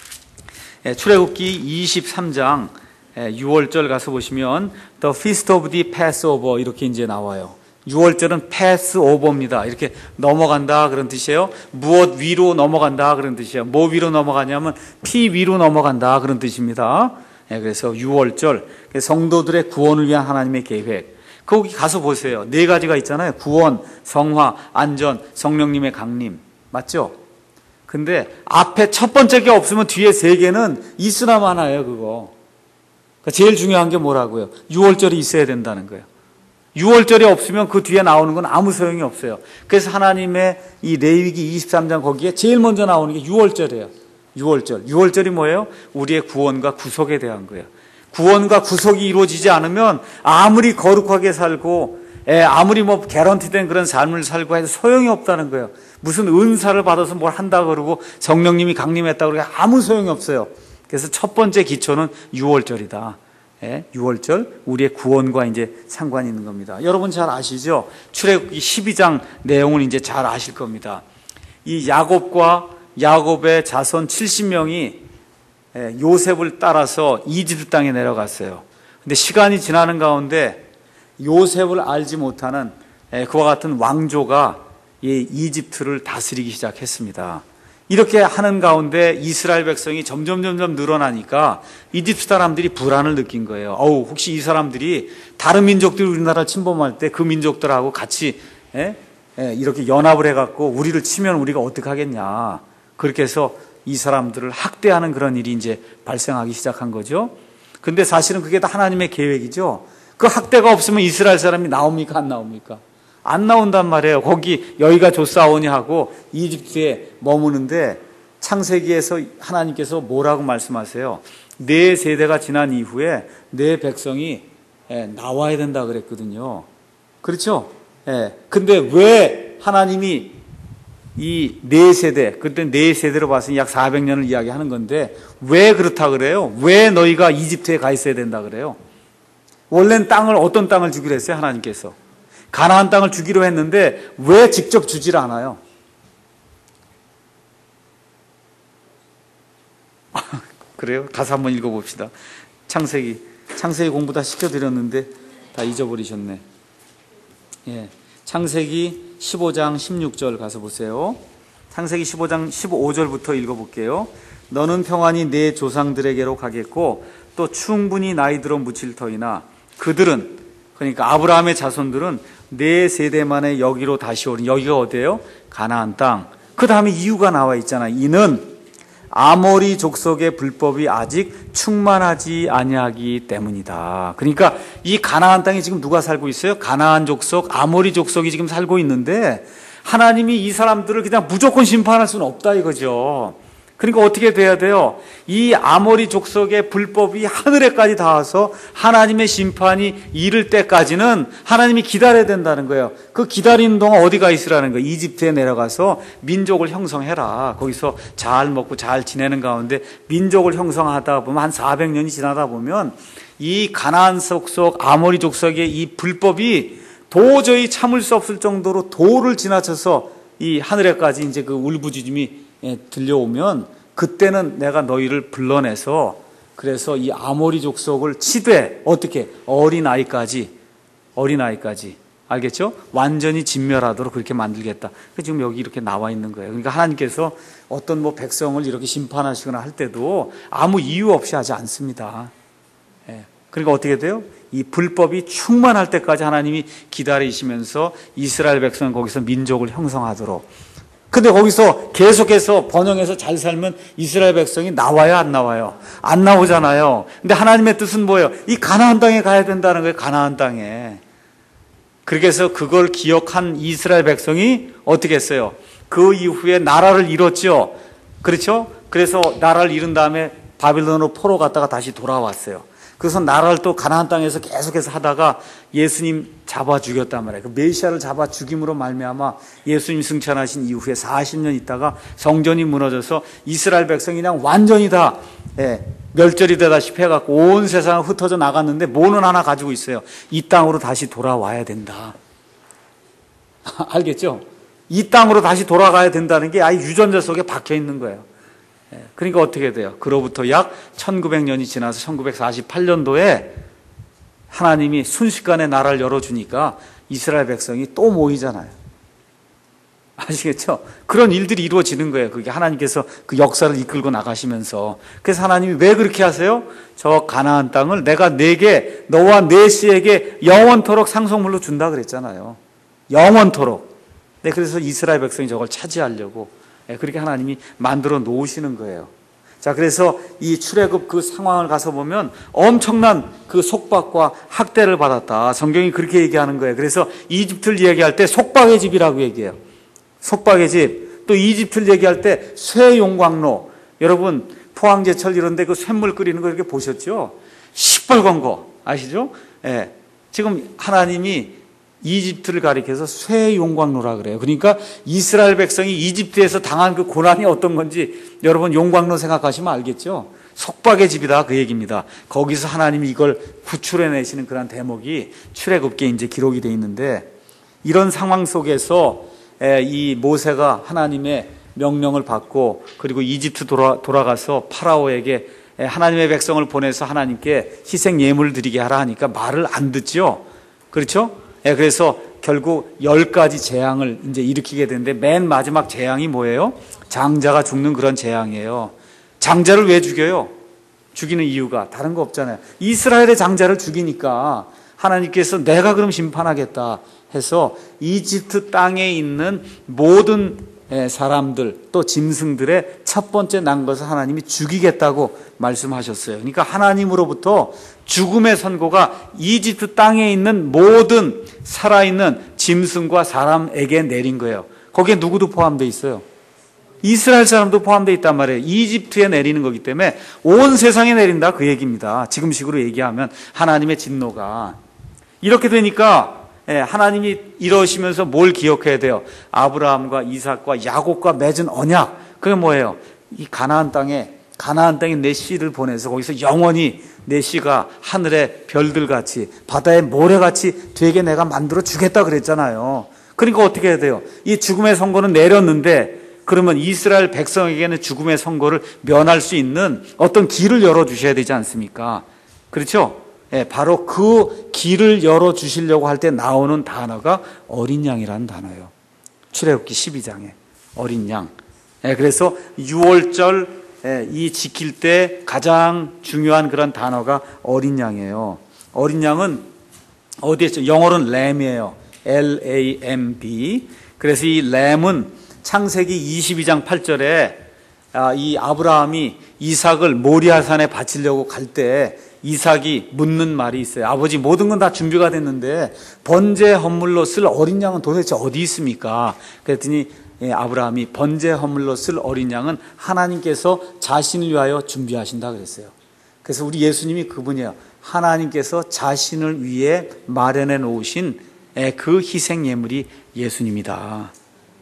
A: 출애굽기 이십삼 장 유월절 가서 보시면 The Feast of the Passover 이렇게 이제 나와요. 유월절은 패스오버입니다. 이렇게 넘어간다 그런 뜻이에요. 무엇 위로 넘어간다 그런 뜻이에요. 뭐 위로 넘어가냐면 피 위로 넘어간다 그런 뜻입니다. 그래서 유월절, 성도들의 구원을 위한 하나님의 계획. 거기 가서 보세요. 네 가지가 있잖아요. 구원, 성화, 안전, 성령님의 강림. 맞죠? 근데 앞에 첫 번째 게 없으면 뒤에 세 개는 있으나 마나예요, 그거. 그러니까 제일 중요한 게 뭐라고요? 유월절이 있어야 된다는 거예요. 유월절이 없으면 그 뒤에 나오는 건 아무 소용이 없어요. 그래서 하나님의 이 레위기 이십삼 장 거기에 제일 먼저 나오는 게 유월절이에요. 유월절. 유월절이 뭐예요? 우리의 구원과 구속에 대한 거예요. 구원과 구속이 이루어지지 않으면 아무리 거룩하게 살고 아무리 뭐 개런티된 그런 삶을 살고 해도 소용이 없다는 거예요. 무슨 은사를 받아서 뭘 한다 그러고 성령님이 강림했다 그러고 아무 소용이 없어요. 그래서 첫 번째 기초는 유월절이다. 예, 유월절 우리의 구원과 이제 상관이 있는 겁니다. 여러분 잘 아시죠? 출애굽기 십이 장 내용을 이제 잘 아실 겁니다. 이 야곱과 야곱의 자손 칠십 명이 요셉을 따라서 이집트 땅에 내려갔어요. 근데 시간이 지나는 가운데 요셉을 알지 못하는 그와 같은 왕조가 이 이집트를 다스리기 시작했습니다. 이렇게 하는 가운데 이스라엘 백성이 점점 점점 늘어나니까 이집트 사람들이 불안을 느낀 거예요. 어우, 혹시 이 사람들이 다른 민족들이 우리나라를 침범할 때 그 민족들하고 같이 에? 예, 이렇게 연합을 해갖고 우리를 치면 우리가 어떻게 하겠냐. 그렇게 해서 이 사람들을 학대하는 그런 일이 이제 발생하기 시작한 거죠. 근데 사실은 그게 다 하나님의 계획이죠. 그 학대가 없으면 이스라엘 사람이 나옵니까? 안 나옵니까? 안 나온단 말이에요. 거기 여기가 좋사오니 하고 이집트에 머무는데 창세기에서 하나님께서 뭐라고 말씀하세요? 네 세대가 지난 이후에 네 백성이 나와야 된다 그랬거든요. 그렇죠? 예. 근데 왜 하나님이 이 네 세대, 그때 네 세대로 봐서 약 사백 년을 이야기하는 건데 왜 그렇다 그래요? 왜 너희가 이집트에 가 있어야 된다 그래요? 원래는 땅을, 어떤 땅을 주기로 했어요? 하나님께서 가나안 땅을 주기로 했는데 왜 직접 주질 않아요? 그래요? 가서 한번 읽어봅시다. 창세기 창세기 공부 다 시켜드렸는데 다 잊어버리셨네. 예, 창세기 십오 장 십육 절 가서 보세요. 창세기 십오 장 십오 절부터 읽어볼게요. 너는 평안히 내 조상들에게로 가겠고 또 충분히 나이 들어 묻힐 터이나 그들은, 그러니까 아브라함의 자손들은 네 세대 만에 여기로 다시 오니, 여기가 어디예요? 가나안 땅. 그 다음에 이유가 나와 있잖아. 이는 아모리 족속의 불법이 아직 충만하지 아니하기 때문이다. 그러니까 이 가나안 땅에 지금 누가 살고 있어요? 가나안 족속, 아모리 족속이 지금 살고 있는데 하나님이 이 사람들을 그냥 무조건 심판할 수는 없다 이거죠. 그러니까 어떻게 돼야 돼요? 이 아모리 족속의 불법이 하늘에까지 닿아서 하나님의 심판이 이를 때까지는 하나님이 기다려야 된다는 거예요. 그 기다리는 동안 어디가 있으라는 거예요? 이집트에 내려가서 민족을 형성해라. 거기서 잘 먹고 잘 지내는 가운데 민족을 형성하다 보면 한 사백 년이 지나다 보면 이 가나안 족속, 아모리 족속의 이 불법이 도저히 참을 수 없을 정도로 도를 지나쳐서 이 하늘에까지 이제 그 울부짖음이 들려오면 그때는 내가 너희를 불러내서 그래서 이 아모리 족속을 치되 어떻게 어린아이까지 어린아이까지 알겠죠? 완전히 진멸하도록 그렇게 만들겠다. 지금 여기 이렇게 나와 있는 거예요. 그러니까 하나님께서 어떤 뭐 백성을 이렇게 심판하시거나 할 때도 아무 이유 없이 하지 않습니다. 예. 그러니까 어떻게 돼요? 이 불법이 충만할 때까지 하나님이 기다리시면서 이스라엘 백성은 거기서 민족을 형성하도록. 근데 거기서 계속해서 번영해서 잘 살면 이스라엘 백성이 나와요, 안 나와요? 안 나오잖아요. 근데 하나님의 뜻은 뭐예요? 이 가나안 땅에 가야 된다는 거예요, 가나안 땅에. 그렇게 해서 그걸 기억한 이스라엘 백성이 어떻게 했어요? 그 이후에 나라를 잃었죠. 그렇죠? 그래서 나라를 잃은 다음에 바빌론으로 포로 갔다가 다시 돌아왔어요. 그래서 나라를 또 가나안 땅에서 계속해서 하다가 예수님 잡아 죽였단 말이에요. 그 메시아를 잡아 죽임으로 말미암아 예수님 승천하신 이후에 사십 년 있다가 성전이 무너져서 이스라엘 백성이 그냥 완전히 다 예, 멸절이 되다시피 해갖고 온 세상을 흩어져 나갔는데 뭐는 하나 가지고 있어요. 이 땅으로 다시 돌아와야 된다. 알겠죠? 이 땅으로 다시 돌아가야 된다는 게 아예 유전자 속에 박혀 있는 거예요. 그러니까 어떻게 돼요? 그로부터 약 천구백 년이 지나서 천구백사십팔 년도에 하나님이 순식간에 나라를 열어주니까 이스라엘 백성이 또 모이잖아요. 아시겠죠? 그런 일들이 이루어지는 거예요. 그게 하나님께서 그 역사를 이끌고 나가시면서. 그래서 하나님이 왜 그렇게 하세요? 저 가나안 땅을 내가 내게, 너와 내 씨에게 영원토록 상속물로 준다 그랬잖아요. 영원토록. 네, 그래서 이스라엘 백성이 저걸 차지하려고 그렇게 하나님이 만들어 놓으시는 거예요. 자, 그래서 이 출애굽 그 상황을 가서 보면 엄청난 그 속박과 학대를 받았다. 성경이 그렇게 얘기하는 거예요. 그래서 이집트를 얘기할 때 속박의 집이라고 얘기해요. 속박의 집. 또 이집트를 얘기할 때 쇠용광로. 여러분 포항제철 이런 데 그 쇳물 끓이는 거 이렇게 보셨죠? 시뻘건 거 아시죠? 예. 지금 하나님이 이집트를 가리켜서 쇠용광로라 그래요. 그러니까 이스라엘 백성이 이집트에서 당한 그 고난이 어떤 건지 여러분 용광로 생각하시면 알겠죠? 속박의 집이다 그 얘기입니다. 거기서 하나님이 이걸 구출해내시는 그런 대목이 출애굽기에 이제 기록이 되어 있는데 이런 상황 속에서 이 모세가 하나님의 명령을 받고 그리고 이집트 돌아, 돌아가서 파라오에게 하나님의 백성을 보내서 하나님께 희생 예물을 드리게 하라 하니까 말을 안 듣죠. 그렇죠? 예, 그래서 결국 열 가지 재앙을 이제 일으키게 되는데 맨 마지막 재앙이 뭐예요? 장자가 죽는 그런 재앙이에요. 장자를 왜 죽여요? 죽이는 이유가 다른 거 없잖아요. 이스라엘의 장자를 죽이니까 하나님께서 내가 그럼 심판하겠다. 해서 이집트 땅에 있는 모든 사람들 또 짐승들의 첫 번째 난 것을 하나님이 죽이겠다고 말씀하셨어요. 그러니까 하나님으로부터 죽음의 선고가 이집트 땅에 있는 모든 살아있는 짐승과 사람에게 내린 거예요. 거기에 누구도 포함되어 있어요. 이스라엘 사람도 포함되어 있단 말이에요. 이집트에 내리는 거기 때문에 온 세상에 내린다 그 얘기입니다. 지금식으로 얘기하면 하나님의 진노가. 이렇게 되니까 하나님이 이러시면서 뭘 기억해야 돼요? 아브라함과 이삭과 야곱과 맺은 언약. 그게 뭐예요? 이 가나안 땅에 가나안 땅에 내 씨를 보내서 거기서 영원히 내 씨가 하늘의 별들같이 바다의 모래같이 되게 내가 만들어 주겠다 그랬잖아요. 그러니까 어떻게 해야 돼요? 이 죽음의 선고는 내렸는데 그러면 이스라엘 백성에게는 죽음의 선고를 면할 수 있는 어떤 길을 열어주셔야 되지 않습니까? 그렇죠? 예, 바로 그 길을 열어주시려고 할 때 나오는 단어가 어린 양이라는 단어예요. 출애굽기 십이 장에 어린 양. 예, 그래서 유월절 예, 이 지킬 때 가장 중요한 그런 단어가 어린 양이에요. 어린 양은 어디에 있죠? 영어로는 램이에요. 엘 에이 엠 비. 그래서 이 램은 창세기 이십이 장 팔 절에 이 아브라함이 이삭을 모리아산에 바치려고 갈 때 이삭이 묻는 말이 있어요. 아버지, 모든 건 다 준비가 됐는데 번제 헌물로 쓸 어린 양은 도대체 어디 있습니까? 그랬더니 아브라함이 번제 헌물로 쓸 어린 양은 하나님께서 자신을 위하여 준비하신다 그랬어요. 그래서 우리 예수님이 그분이에요. 하나님께서 자신을 위해 마련해 놓으신 그 희생 예물이 예수님이다.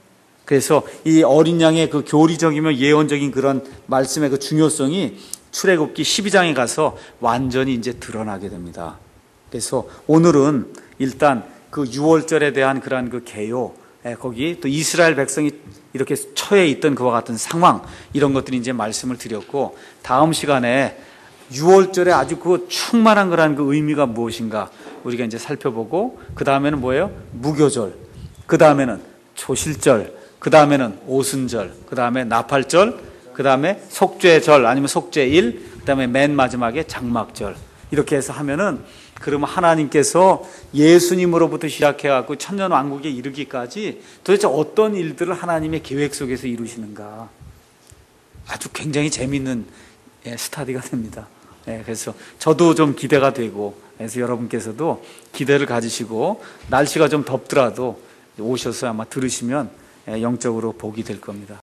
A: 그래서 이 어린 양의 그 교리적이며 예언적인 그런 말씀의 그 중요성이 출애굽기 십이 장에 가서 완전히 이제 드러나게 됩니다. 그래서 오늘은 일단 그 유월절에 대한 그러한 그 개요, 거기 또 이스라엘 백성이 이렇게 처해 있던 그와 같은 상황, 이런 것들이 이제 말씀을 드렸고, 다음 시간에 유월절에 아주 그 충만한 그러한 그 의미가 무엇인가 우리가 이제 살펴보고, 그 다음에는 뭐예요? 무교절, 그 다음에는 초실절, 그 다음에는 오순절, 그 다음에 나팔절, 그 다음에 속죄절 아니면 속죄일, 그 다음에 맨 마지막에 장막절. 이렇게 해서 하면은 그러면 하나님께서 예수님으로부터 시작해갖고 천년왕국에 이르기까지 도대체 어떤 일들을 하나님의 계획 속에서 이루시는가. 아주 굉장히 재미있는 스터디가 됩니다. 그래서 저도 좀 기대가 되고, 그래서 여러분께서도 기대를 가지시고 날씨가 좀 덥더라도 오셔서 아마 들으시면 영적으로 복이 될 겁니다.